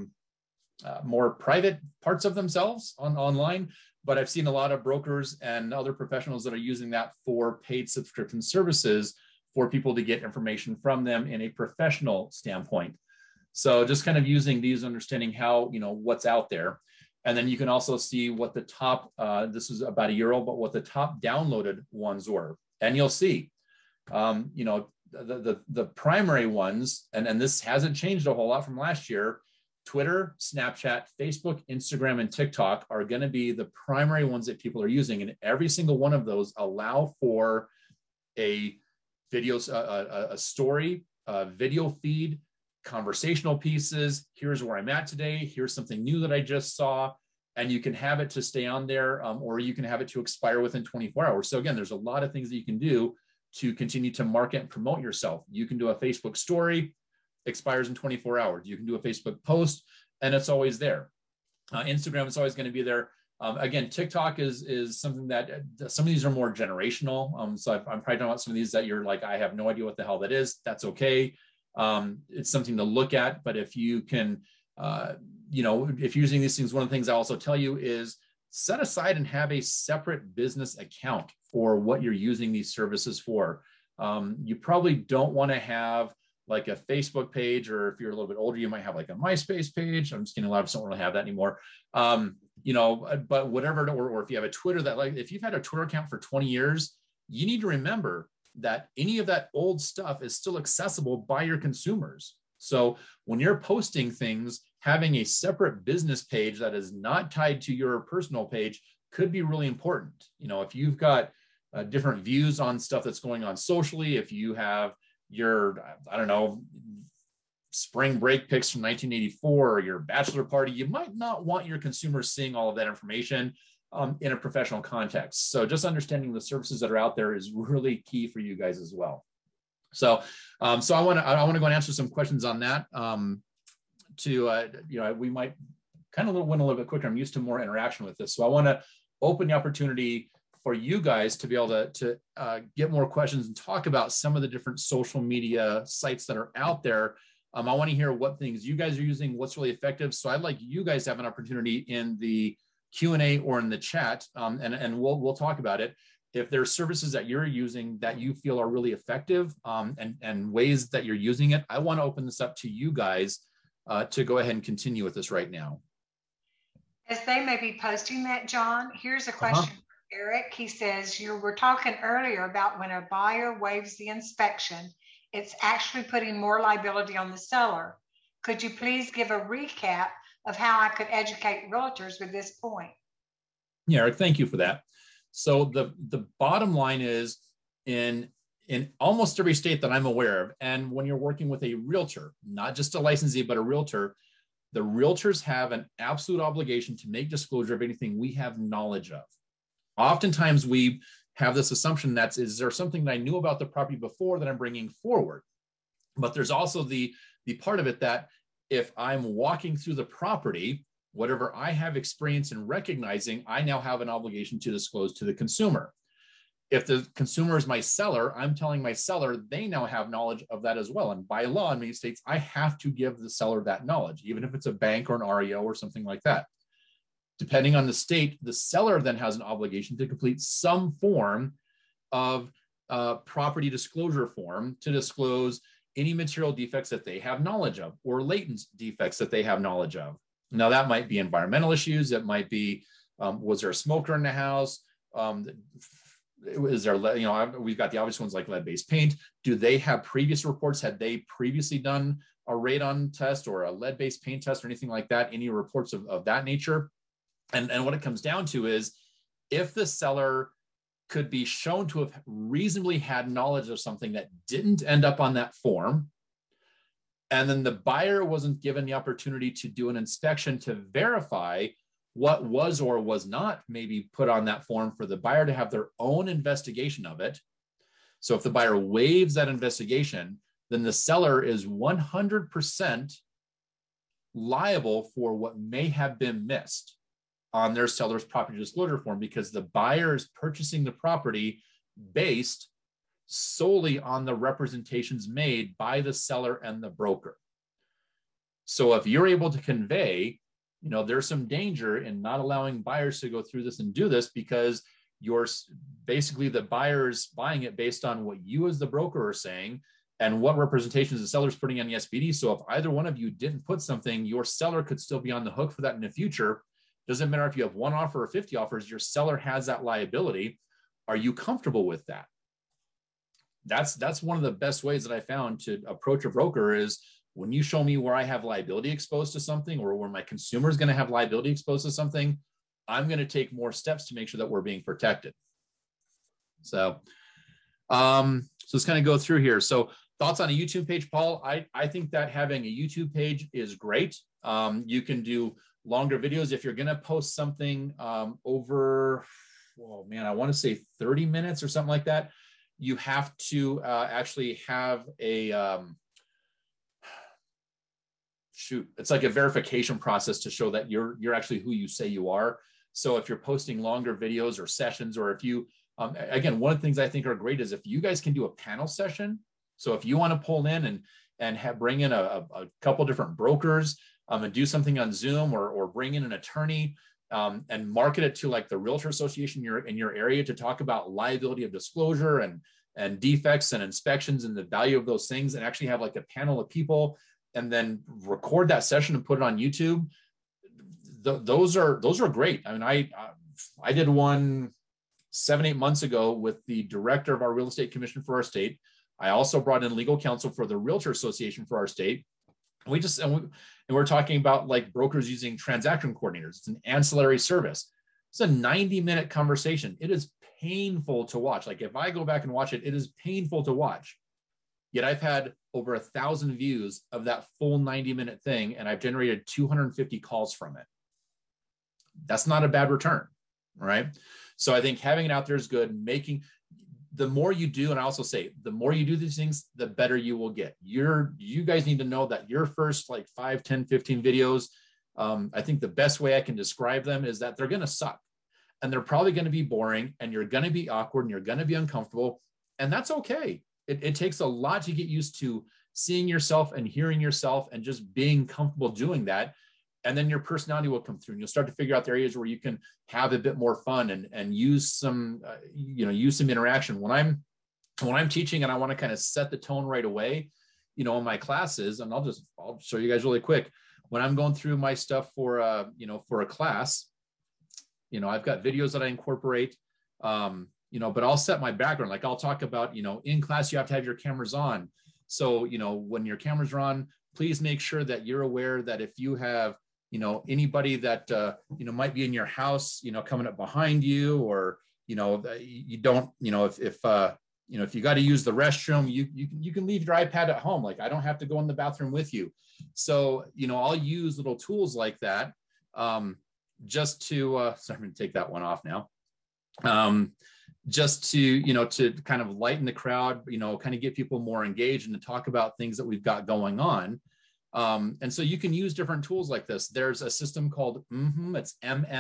more private parts of themselves online. But I've seen a lot of brokers and other professionals that are using that for paid subscription services for people to get information from them in a professional standpoint. So just kind of using these, understanding how, what's out there. And then you can also see what the top, this is about a year old, but what the top downloaded ones were. And you'll see, the primary ones, and this hasn't changed a whole lot from last year. Twitter, Snapchat, Facebook, Instagram, and TikTok are going to be the primary ones that people are using. And every single one of those allow for a video, a story, a video feed, conversational pieces. Here's where I'm at today. Here's something new that I just saw. And you can have it to stay on there, or you can have it to expire within 24 hours. So again, there's a lot of things that you can do to continue to market and promote yourself. You can do a Facebook story, expires in 24 hours. You can do a Facebook post, and it's always there. Instagram is always going to be there. Again, TikTok is something that some of these are more generational. So I'm probably talking about some of these that you're like, I have no idea what the hell that is. That's okay. It's something to look at, but if you can, if you're using these things, one of the things I also tell you is set aside and have a separate business account for what you're using these services for. You probably don't want to have like a Facebook page, or if you're a little bit older, you might have like a MySpace page. I'm just kidding, a lot of us don't really have that anymore. But whatever, or if you have a Twitter if you've had a Twitter account for 20 years, you need to remember that any of that old stuff is still accessible by your consumers. So when you're posting things, having a separate business page that is not tied to your personal page could be really important. If you've got different views on stuff that's going on socially, if you have your, spring break pics from 1984 or your bachelor party, you might not want your consumers seeing all of that information in a professional context. So just understanding the services that are out there is really key for you guys as well. So I want to go and answer some questions on that. We might kind of went a little bit quicker. I'm used to more interaction with this. So I want to open the opportunity for you guys to be able to get more questions and talk about some of the different social media sites that are out there. I want to hear what things you guys are using, what's really effective. So I'd like you guys to have an opportunity in the Q&A or in the chat, and we'll talk about it. If there's services that you're using that you feel are really effective, and ways that you're using it, I want to open this up to you guys to go ahead and continue with this right now. As they may be posting that, John, here's a question from Eric. He says, you were talking earlier about when a buyer waives the inspection, it's actually putting more liability on the seller. Could you please give a recap of how I could educate realtors with this point? Yeah, Eric, thank you for that. So the bottom line is in almost every state that I'm aware of, and when you're working with a realtor, not just a licensee, but a realtor, the realtors have an absolute obligation to make disclosure of anything we have knowledge of. Oftentimes we have this assumption that is there something that I knew about the property before that I'm bringing forward? But there's also the part of it that if I'm walking through the property, whatever I have experience in recognizing, I now have an obligation to disclose to the consumer. If the consumer is my seller, I'm telling my seller they now have knowledge of that as well. And by law in many states, I have to give the seller that knowledge, even if it's a bank or an REO or something like that. Depending on the state, the seller then has an obligation to complete some form of property disclosure form to disclose any material defects that they have knowledge of or latent defects that they have knowledge of. Now, that might be environmental issues. It might be, was there a smoker in the house? Is there, we've got the obvious ones like lead-based paint. Do they have previous reports? Had they previously done a radon test or a lead-based paint test or anything like that? Any reports of that nature? And what it comes down to is if the seller could be shown to have reasonably had knowledge of something that didn't end up on that form, and then the buyer wasn't given the opportunity to do an inspection to verify what was or was not maybe put on that form for the buyer to have their own investigation of it. So if the buyer waives that investigation, then the seller is 100% liable for what may have been missed on their seller's property disclosure form, because the buyer is purchasing the property based solely on the representations made by the seller and the broker. So if you're able to convey, there's some danger in not allowing buyers to go through this and do this, because you're basically the buyer's buying it based on what you as the broker are saying and what representations the seller's putting on the SPD. So if either one of you didn't put something, your seller could still be on the hook for that in the future. Doesn't matter if you have one offer or 50 offers, your seller has that liability. Are you comfortable with that? That's one of the best ways that I found to approach a broker is when you show me where I have liability exposed to something or where my consumer is going to have liability exposed to something, I'm going to take more steps to make sure that we're being protected. So let's kind of go through here. So thoughts on a YouTube page, Paul? I think that having a YouTube page is great. You can do longer videos. If you're going to post something over, I want to say 30 minutes or something like that, you have to actually have a, it's like a verification process to show that you're actually who you say you are. So if you're posting longer videos or sessions, or if you, again, one of the things I think are great is if you guys can do a panel session. So if you want to pull in and bring in a couple different brokers and do something on Zoom or bring in an attorney and market it to like the Realtor Association in your area to talk about liability of disclosure and defects and inspections and the value of those things, and actually have like a panel of people and then record that session and put it on YouTube. Those are great. I mean, I did one 7-8 months ago with the director of our real estate commission for our state. I also brought in legal counsel for the Realtor Association for our state. We're talking about like brokers using transaction coordinators. It's an ancillary service. It's a 90-minute conversation. It is painful to watch. Like if I go back and watch it, it is painful to watch. Yet I've had over 1,000 views of that full 90-minute thing, and I've generated 250 calls from it. That's not a bad return, right? So I think having it out there is good. The more you do, and I also say, the more you do these things, the better you will get. You guys need to know that your first like 5, 10, 15 videos, I think the best way I can describe them is that they're going to suck. And they're probably going to be boring, and you're going to be awkward, and you're going to be uncomfortable. And that's okay. It takes a lot to get used to seeing yourself and hearing yourself and just being comfortable doing that. And then your personality will come through, and you'll start to figure out the areas where you can have a bit more fun and use some, use some interaction. When I'm teaching and I want to kind of set the tone right away, in my classes, and I'll show you guys really quick. When I'm going through my stuff for, for a class, I've got videos that I incorporate, but I'll set my background. Like I'll talk about, in class, you have to have your cameras on. So, when your cameras are on, please make sure that you're aware that if you have, anybody that, might be in your house, coming up behind you, or, you don't, if you got to use the restroom, you can leave your iPad at home. Like I don't have to go in the bathroom with you. So, I'll use little tools like that, just to, so I'm going to take that one off now. Just to, to kind of lighten the crowd, kind of get people more engaged and to talk about things that we've got going on. And so you can use different tools like this. There's a system called it's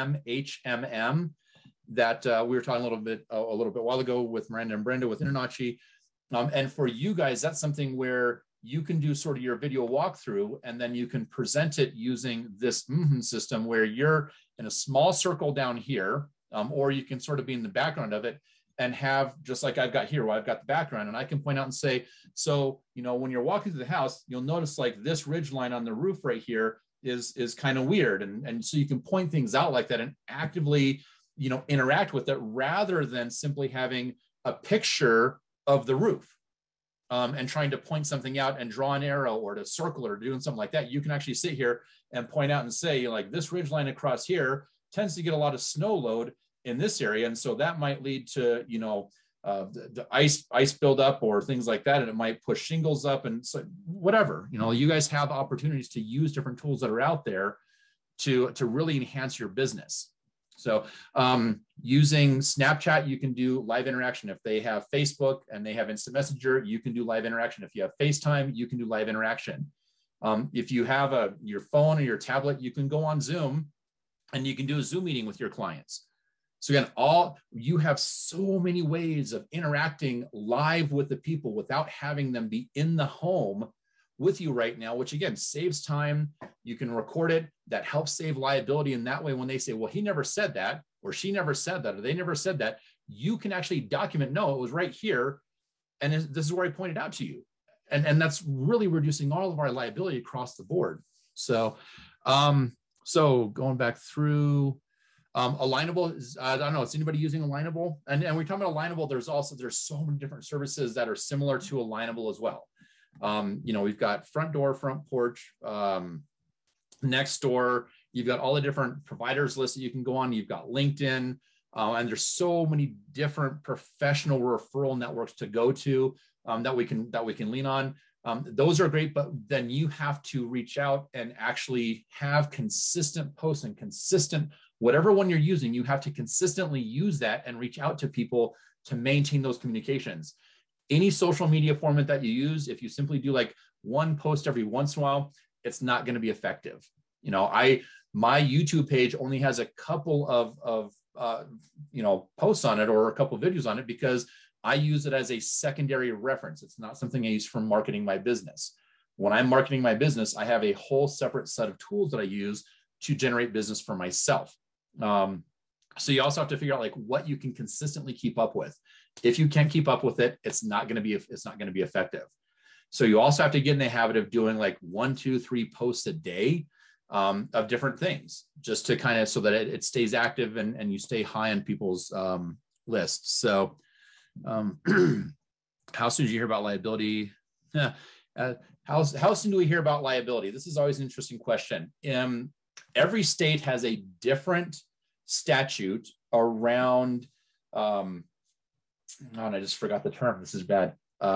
MMHMM that we were talking a little bit while ago with Miranda and Brenda with InterNACHI. And for you guys, that's something where you can do sort of your video walkthrough, and then you can present it using this system where you're in a small circle down here, or you can sort of be in the background of it and have, just like I've got here, where I've got the background, and I can point out and say, so, when you're walking through the house, you'll notice like this ridge line on the roof right here is kind of weird. And so you can point things out like that and actively, interact with it rather than simply having a picture of the roof. And trying to point something out and draw an arrow or to circle or doing something like that. You can actually sit here and point out and say, like, this ridge line across here tends to get a lot of snow load in this area. And so that might lead to, the ice buildup or things like that. And it might push shingles up, and so whatever, you guys have opportunities to use different tools that are out there to really enhance your business. So using Snapchat, you can do live interaction. If they have Facebook and they have Instant Messenger, you can do live interaction. If you have FaceTime, you can do live interaction. If you have your phone or your tablet, you can go on Zoom and you can do a Zoom meeting with your clients. So again, you have so many ways of interacting live with the people without having them be in the home with you right now, which again saves time. You can record it. That helps save liability. And that way, when they say, well, he never said that, or she never said that, or they never said that, you can actually document, no, it was right here. And this is where I pointed out to you. And that's really reducing all of our liability across the board. So, so going back through, Alignable is, I don't know, is anybody using Alignable? And we're talking about Alignable. There's so many different services that are similar to Alignable as well. We've got Front Door, Front Porch, Nextdoor. You've got all the different providers lists that you can go on. You've got LinkedIn, and there's so many different professional referral networks to go to that we can lean on. Those are great, but then you have to reach out and actually have consistent posts and consistent, whatever one you're using, you have to consistently use that and reach out to people to maintain those communications. Any social media format that you use, if you simply do like one post every once in a while, it's not going to be effective. My YouTube page only has a couple of posts on it, or a couple of videos on it, because I use it as a secondary reference. It's not something I use for marketing my business. When I'm marketing my business, I have a whole separate set of tools that I use to generate business for myself. So you also have to figure out like what you can consistently keep up with. If you can't keep up with it, it's not going to be effective. So you also have to get in the habit of doing like 1, 2, 3 posts a day of different things, just to kind of, so that it stays active and you stay high on people's lists. So how soon did you hear about liability? How soon do we hear about liability? This is always an interesting question. Every state has a different statute around, and I just forgot the term. This is bad.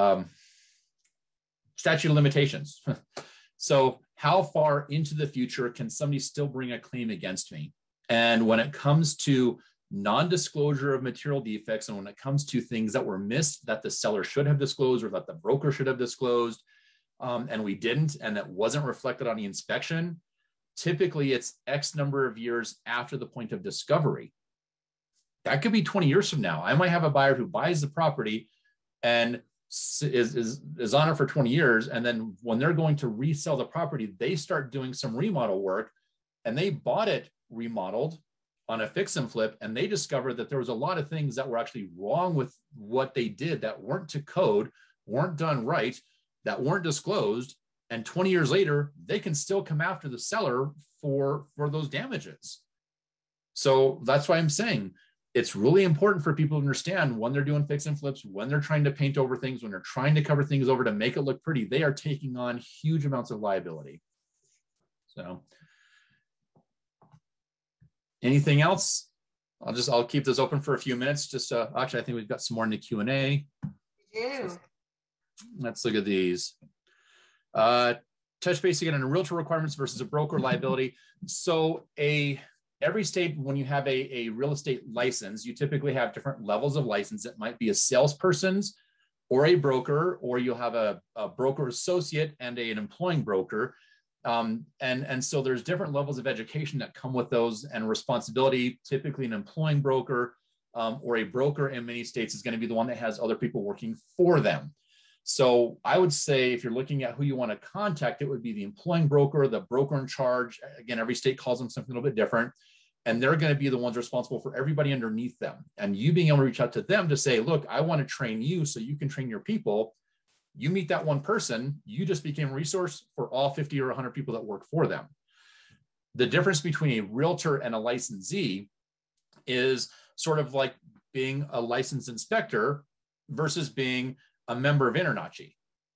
Statute of limitations. So how far into the future can somebody still bring a claim against me? And when it comes to non-disclosure of material defects, and when it comes to things that were missed that the seller should have disclosed or that the broker should have disclosed, and we didn't, and that wasn't reflected on the inspection, typically it's X number of years after the point of discovery. That could be 20 years from now. I might have a buyer who buys the property and is on it for 20 years. And then when they're going to resell the property, they start doing some remodel work, and they bought it remodeled on a fix and flip. And they discovered that there was a lot of things that were actually wrong with what they did that weren't to code, weren't done right. that weren't disclosed. And 20 years later, they can still come after the seller for those damages. So that's why I'm saying it's really important for people to understand when they're doing fix and flips, when they're trying to paint over things, when they're trying to cover things over to make it look pretty, they are taking on huge amounts of liability. So anything else? I'll keep this open for a few minutes. Just actually, I think we've got some more in the Q&A. So let's look at these. Touch base again on realtor requirements versus a broker liability. So every state, when you have a real estate license, you typically have different levels of license. It might be a salesperson's or a broker, or you'll have a broker associate and an employing broker. And so there's different levels of education that come with those and responsibility. Typically an employing broker or a broker in many states is going to be the one that has other people working for them. So I would say if you're looking at who you want to contact, it would be the employing broker, the broker in charge. Again, every state calls them something a little bit different. And they're going to be the ones responsible for everybody underneath them. And you being able to reach out to them to say, look, I want to train you so you can train your people. You meet that one person, you just became a resource for all 50 or 100 people that work for them. The difference between a realtor and a licensee is sort of like being a licensed inspector versus being a member of InterNACHI.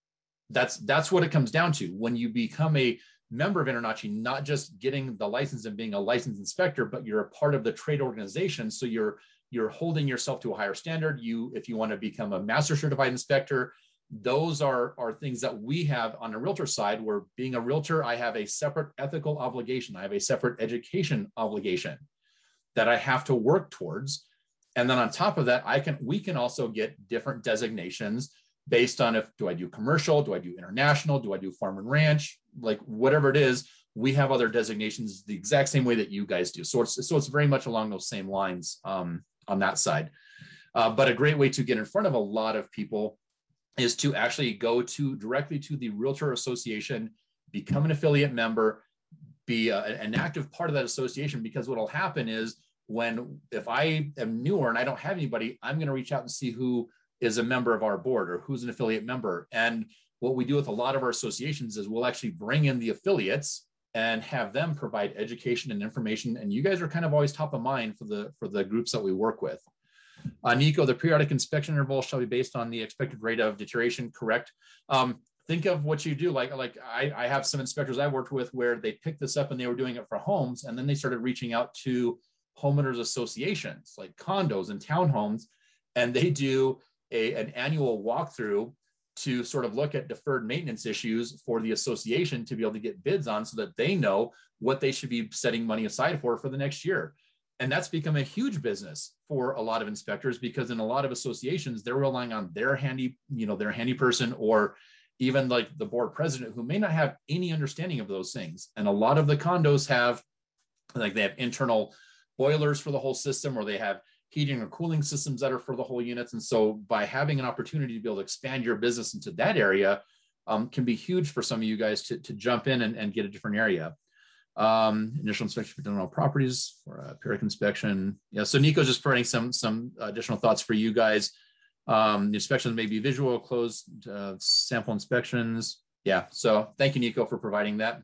That's what it comes down to. When you become a member of InterNACHI, not just getting the license and being a licensed inspector, but you're a part of the trade organization. So you're holding yourself to a higher standard. If you want to become a master certified inspector, those are things that we have on the realtor side, where being a realtor, I have a separate ethical obligation. I have a separate education obligation that I have to work towards. And then on top of that, we can also get different designations based on do I do commercial, do I do international, do I do farm and ranch, like whatever it is, we have other designations the exact same way that you guys do. So it's very much along those same lines on that side. But a great way to get in front of a lot of people is to actually go directly to the Realtor Association, become an affiliate member, be an active part of that association, because what will happen is if I am newer and I don't have anybody, I'm going to reach out and see who is a member of our board or who's an affiliate member. And what we do with a lot of our associations is we'll actually bring in the affiliates and have them provide education and information. And you guys are kind of always top of mind for the groups that we work with. Nico, the periodic inspection interval shall be based on the expected rate of deterioration, correct? Think of what you do. Like I have some inspectors I worked with where they picked this up and they were doing it for homes. And then they started reaching out to homeowners associations like condos and townhomes. And they do an annual walkthrough to sort of look at deferred maintenance issues for the association to be able to get bids on, so that they know what they should be setting money aside for the next year. And that's become a huge business for a lot of inspectors, because in a lot of associations, they're relying on their handy person, or even like the board president, who may not have any understanding of those things. And a lot of the condos they have internal boilers for the whole system, or they have heating or cooling systems that are for the whole units. And so by having an opportunity to be able to expand your business into that area can be huge for some of you guys to jump in and get a different area. Initial inspection for general properties for a periodic inspection. Yeah, so Nico's just providing some additional thoughts for you guys. The inspections may be visual, closed sample inspections. Yeah, so thank you, Nico, for providing that.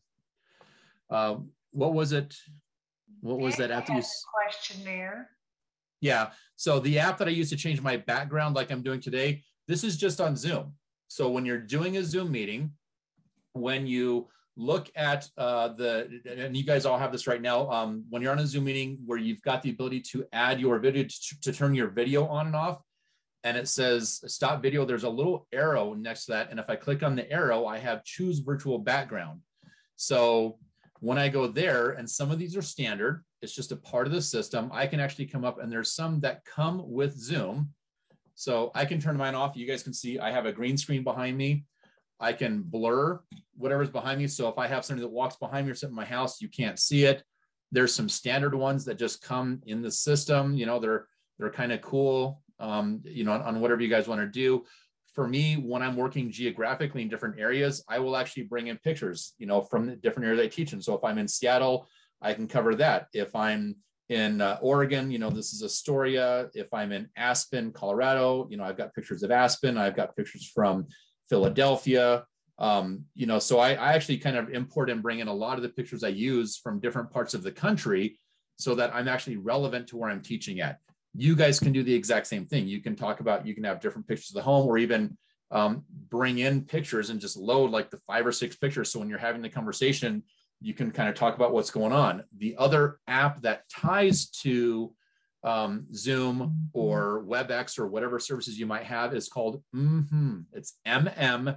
What was it? What was that after you? Questionnaire. Yeah, so the app that I use to change my background like I'm doing today, this is just on Zoom. So when you're doing a Zoom meeting, when you look at and you guys all have this right now, when you're on a Zoom meeting where you've got the ability to add your video, to turn your video on and off, and it says stop video, there's a little arrow next to that. And if I click on the arrow, I have choose virtual background. So when I go there, and some of these are standard, it's just a part of the system, I can actually come up, and there's some that come with Zoom. So I can turn mine off. You guys can see I have a green screen behind me. I can blur whatever's behind me. So if I have somebody that walks behind me or something in my house, you can't see it. There's some standard ones that just come in the system. They're kind of cool, on whatever you guys want to do. For me, when I'm working geographically in different areas, I will actually bring in pictures, from the different areas I teach in. So if I'm in Seattle, I can cover that. If I'm in Oregon, this is Astoria. If I'm in Aspen, Colorado, I've got pictures of Aspen. I've got pictures from Philadelphia. So I actually kind of import and bring in a lot of the pictures I use from different parts of the country so that I'm actually relevant to where I'm teaching at. You guys can do the exact same thing. You can have different pictures of the home, or even bring in pictures and just load like the 5 or 6 pictures. So when you're having the conversation, you can kind of talk about what's going on. The other app that ties to Zoom or WebEx or whatever services you might have is called It's MMHMM.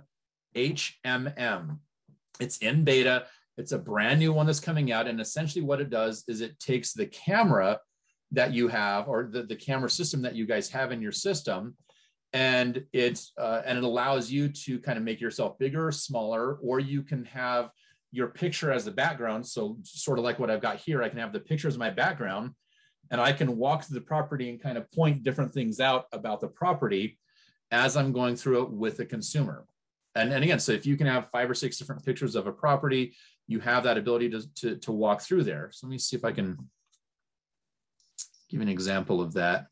It's in beta. It's a brand new one that's coming out. And essentially what it does is it takes the camera that you have, or the camera system that you guys have in your system, and it allows you to kind of make yourself bigger or smaller, or you can have your picture as the background. So sort of like what I've got here, I can have the picture as my background, and I can walk through the property and kind of point different things out about the property as I'm going through it with the consumer. And again, so if you can have 5 or 6 different pictures of a property, you have that ability to walk through there. So let me see if I can give an example of that.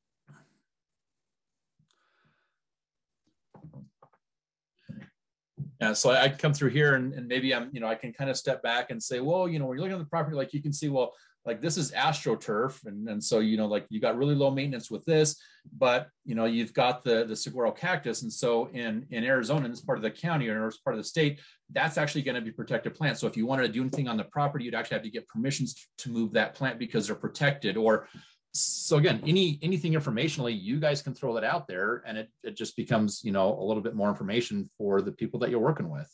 Yeah, so I come through here and maybe I can kind of step back and say, well, when you're looking at the property, like you can see, well, like this is AstroTurf. And so, like you got really low maintenance with this, but, you've got the saguaro cactus. And so in Arizona, in this part of the county or this part of the state, that's actually going to be protected plant. So if you wanted to do anything on the property, you'd actually have to get permissions to move that plant because they're protected. Or so again, anything informationally, you guys can throw that out there, and it just becomes, a little bit more information for the people that you're working with.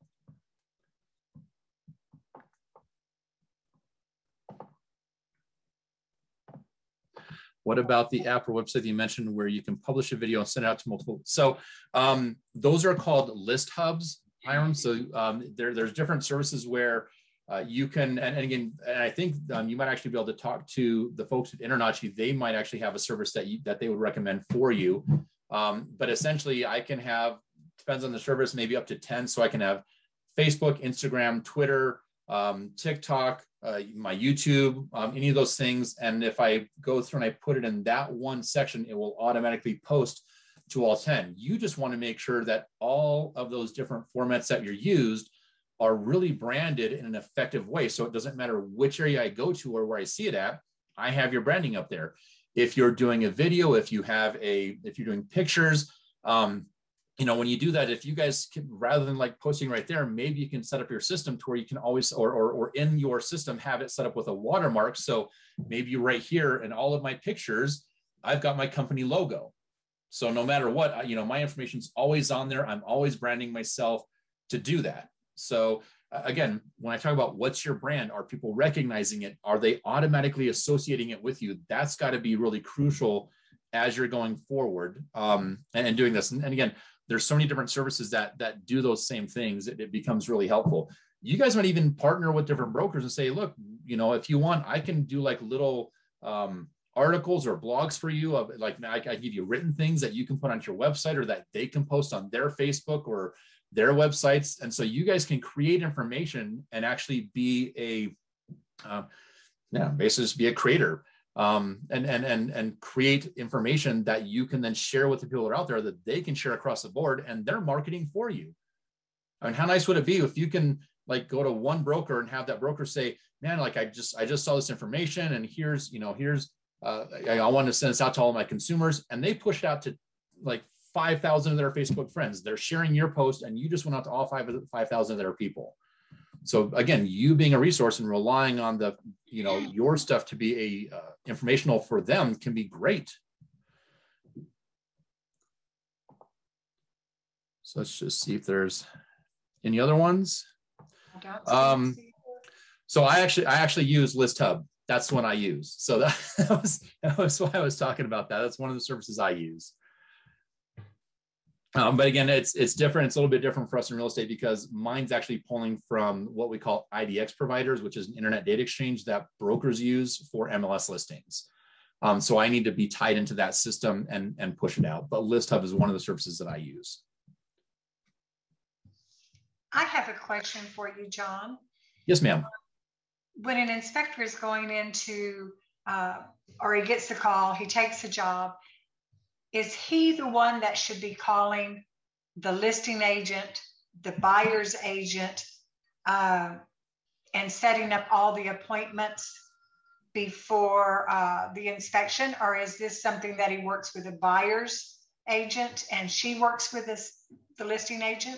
What about the app or website that you mentioned where you can publish a video and send it out to multiple? So those are called list hubs, Hiram. So there's different services where you can, and again, and I think you might actually be able to talk to the folks at InterNACHI. They might actually have a service that they would recommend for you. But essentially I can have, depends on the service, maybe up to 10. So I can have Facebook, Instagram, Twitter, TikTok, my YouTube, any of those things. And if I go through and I put it in that one section, it will automatically post to all 10. You just want to make sure that all of those different formats that you're used are really branded in an effective way. So it doesn't matter which area I go to or where I see it at, I have your branding up there. If you're doing a video, if you're doing pictures, when you do that, if you guys can, rather than like posting right there, maybe you can set up your system to where you can always, or in your system, have it set up with a watermark. So maybe right here in all of my pictures, I've got my company logo. So no matter what, my information's always on there. I'm always branding myself to do that. So again, when I talk about what's your brand, are people recognizing it? Are they automatically associating it with you? That's got to be really crucial as you're going forward and doing this. And again, there's so many different services that do those same things. It becomes really helpful. You guys might even partner with different brokers and say, look, if you want, I can do like little articles or blogs for you. Like I give you written things that you can put onto your website or that they can post on their Facebook or their websites. And so you guys can create information and actually be basically just be a creator and create information that you can then share with the people that are out there that they can share across the board, and they're marketing for you. I mean, how nice would it be if you can like go to one broker and have that broker say, man, like I just saw this information and here's I want to send this out to all my consumers, and they push it out to like 5,000 of their Facebook friends. They're sharing your post, and you just went out to all 5,000 of their people. So again, you being a resource and relying on your stuff to be informational for them can be great. So let's just see if there's any other ones. So I actually use ListHub. That's the one I use. So that was why I was talking about that. That's one of the services I use. But again, it's different. It's a little bit different for us in real estate because mine's actually pulling from what we call IDX providers, which is an internet data exchange that brokers use for MLS listings. So I need to be tied into that system and push it out. But ListHub is one of the services that I use. I have a question for you, John. Yes, ma'am. When an inspector is going into, or he gets the call, he takes the job, is he the one that should be calling the listing agent the buyer's agent and setting up all the appointments before the inspection, or is this something that he works with a buyer's agent and she works with the listing agent?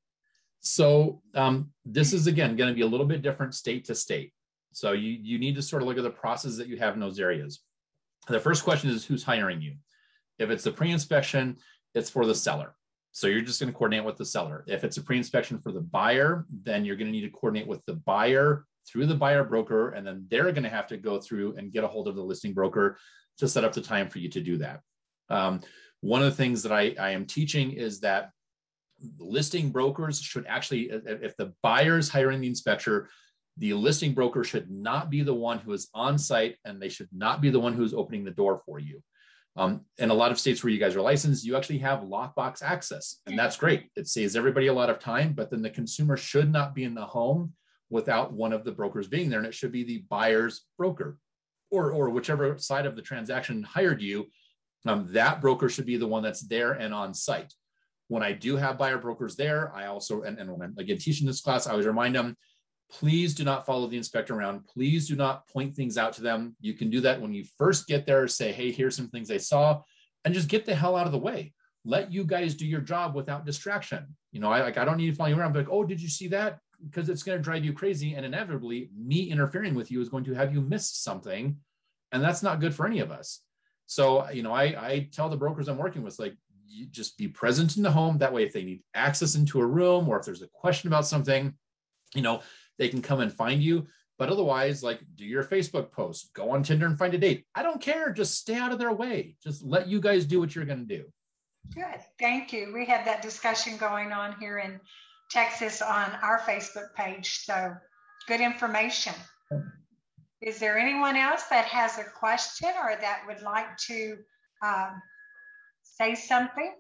So this is, again, going to be a little bit different state to state. So you need to sort of look at the process that you have in those areas. The first question is, who's hiring you? If it's a pre-inspection, it's for the seller. So you're just going to coordinate with the seller. If it's a pre-inspection for the buyer, then you're going to need to coordinate with the buyer through the buyer broker, and then they're going to have to go through and get a hold of the listing broker to set up the time for you to do that. One of the things that I am teaching is that listing brokers should actually, if the buyer is hiring the inspector, the listing broker should not be the one who is on site, and they should not be the one who's opening the door for you. In a lot of states where you guys are licensed, you actually have lockbox access, and that's great. It saves everybody a lot of time, but then the consumer should not be in the home without one of the brokers being there, and it should be the buyer's broker, or whichever side of the transaction hired you. That broker should be the one that's there and on site. When I do have buyer brokers there, I also, and when I'm again teaching this class, I always remind them, please do not follow the inspector around. Please do not point things out to them. You can do that when you first get there, say, hey, here's some things I saw, and just get the hell out of the way. Let you guys do your job without distraction. You know, I don't need to follow you around, but like, oh, did you see that? Because it's going to drive you crazy. And inevitably, me interfering with you is going to have you miss something. And that's not good for any of us. So, you know, I tell the brokers I'm working with, like, you just be present in the home. That way, if they need access into a room, or if there's a question about something, you know, they can come and find you. But otherwise, like, do your Facebook post, go on Tinder and find a date. I don't care. Just stay out of their way. Just let you guys do what you're going to do. Good. Thank you. We have that discussion going on here in Texas on our Facebook page. So good information. Is there anyone else that has a question or that would like to say something?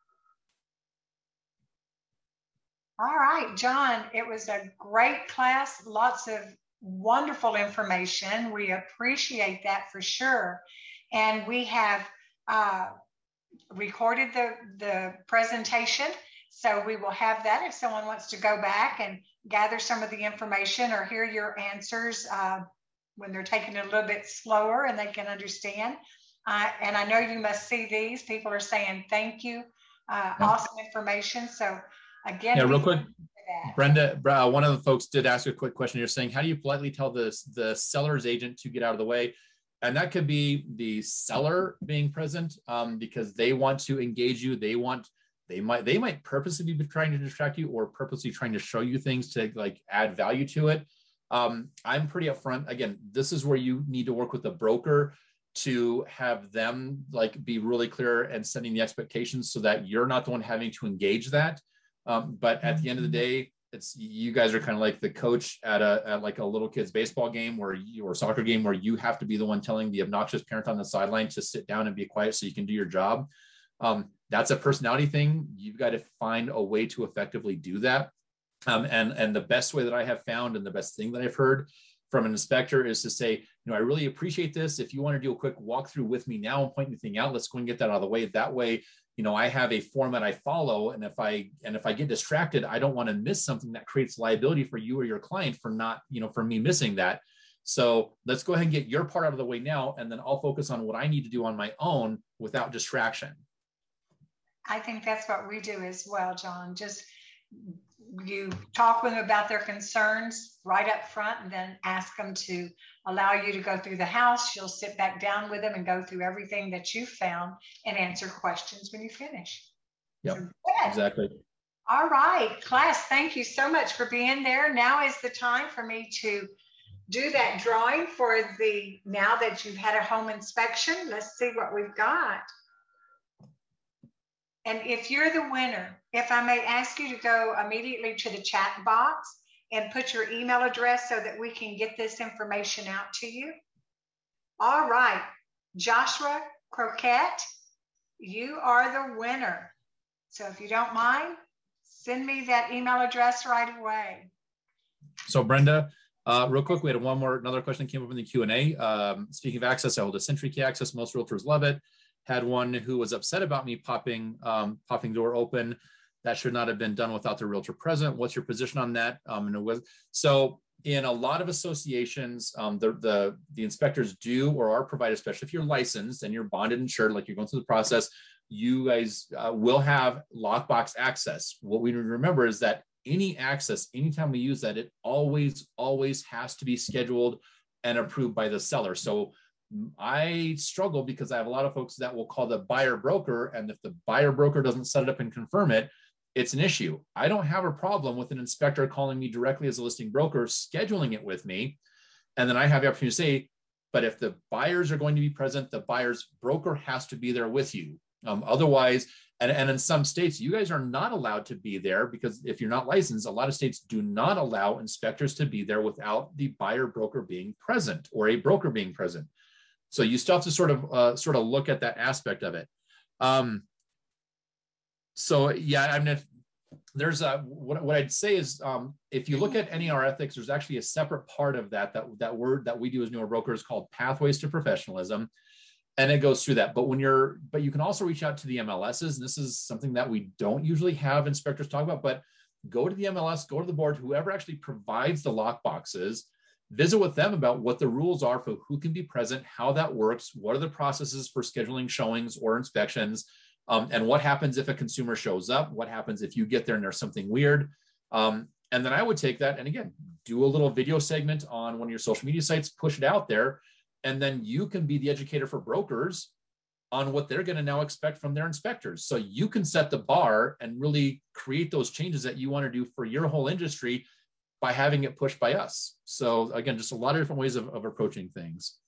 All right, John, it was a great class. Lots of wonderful information. We appreciate that for sure. And we have recorded the presentation. So we will have that if someone wants to go back and gather some of the information or hear your answers when they're taking it a little bit slower and they can understand. And I know you must see these. People are saying thank you. Awesome information. So again, yeah, real quick, Brenda, one of the folks did ask a quick question. You're saying, how do you politely tell the seller's agent to get out of the way? And that could be the seller being present because they want to engage you. They might purposely be trying to distract you or purposely trying to show you things to like add value to it. I'm pretty upfront. Again, this is where you need to work with the broker to have them like be really clear and setting the expectations so that you're not the one having to engage that. But at the end of the day, it's you guys are kind of like the coach at like a little kid's baseball game or soccer game where you have to be the one telling the obnoxious parent on the sideline to sit down and be quiet so you can do your job. That's a personality thing. You've got to find a way to effectively do that. And the best way that I have found and the best thing that I've heard from an inspector is to say, you know, I really appreciate this. If you want to do a quick walkthrough with me now and point anything out, let's go and get that out of the way. That way, you know, I have a format I follow. And if I get distracted, I don't want to miss something that creates liability for you or your client for not, you know, for me missing that. So let's go ahead and get your part out of the way now. And then I'll focus on what I need to do on my own without distraction. I think that's what we do as well, John. Just you talk with them about their concerns right up front and then ask them to allow you to go through the house. You'll sit back down with them and go through everything that you found and answer questions when you finish. Yep, so exactly. All right, class, thank you so much for being there. Now is the time for me to do that drawing for now that you've had a home inspection. Let's see what we've got. And if you're the winner, if I may ask you to go immediately to the chat box and put your email address so that we can get this information out to you. All right, Joshua Croquette, you are the winner. So if you don't mind, send me that email address right away. So Brenda, real quick, we had another question that came up in the Q&A. Speaking of access, I hold a Century Key access. Most realtors love it. Had one who was upset about me popping door open. that should not have been done without the realtor present. What's your position on that? So in a lot of associations, the inspectors do or are provided, especially if you're licensed and you're bonded and insured, like you're going through the process, you guys will have lockbox access. What we need to remember is that any access, anytime we use that, it always has to be scheduled and approved by the seller. So I struggle because I have a lot of folks that will call the buyer broker, and if the buyer broker doesn't set it up and confirm it, it's an issue. I don't have a problem with an inspector calling me directly as a listing broker, scheduling it with me, and then I have the opportunity to say, but if the buyers are going to be present, the buyer's broker has to be there with you. Otherwise, and in some states, you guys are not allowed to be there, because if you're not licensed, a lot of states do not allow inspectors to be there without the buyer broker being present or a broker being present. So you still have to sort of look at that aspect of it. So yeah, I mean, if there's what I'd say is, if you look at NAR ethics, there's actually a separate part of that word that we do as newer brokers called Pathways to Professionalism. And it goes through that. But you can also reach out to the MLSs. And this is something that we don't usually have inspectors talk about, but go to the MLS, go to the board, whoever actually provides the lock boxes, visit with them about what the rules are for who can be present, how that works, what are the processes for scheduling showings or inspections, and what happens if a consumer shows up, what happens if you get there and there's something weird. And then I would take that and again, do a little video segment on one of your social media sites, push it out there. And then you can be the educator for brokers on what they're going to now expect from their inspectors. So you can set the bar and really create those changes that you want to do for your whole industry by having it pushed by us. So again, just a lot of different ways of approaching things.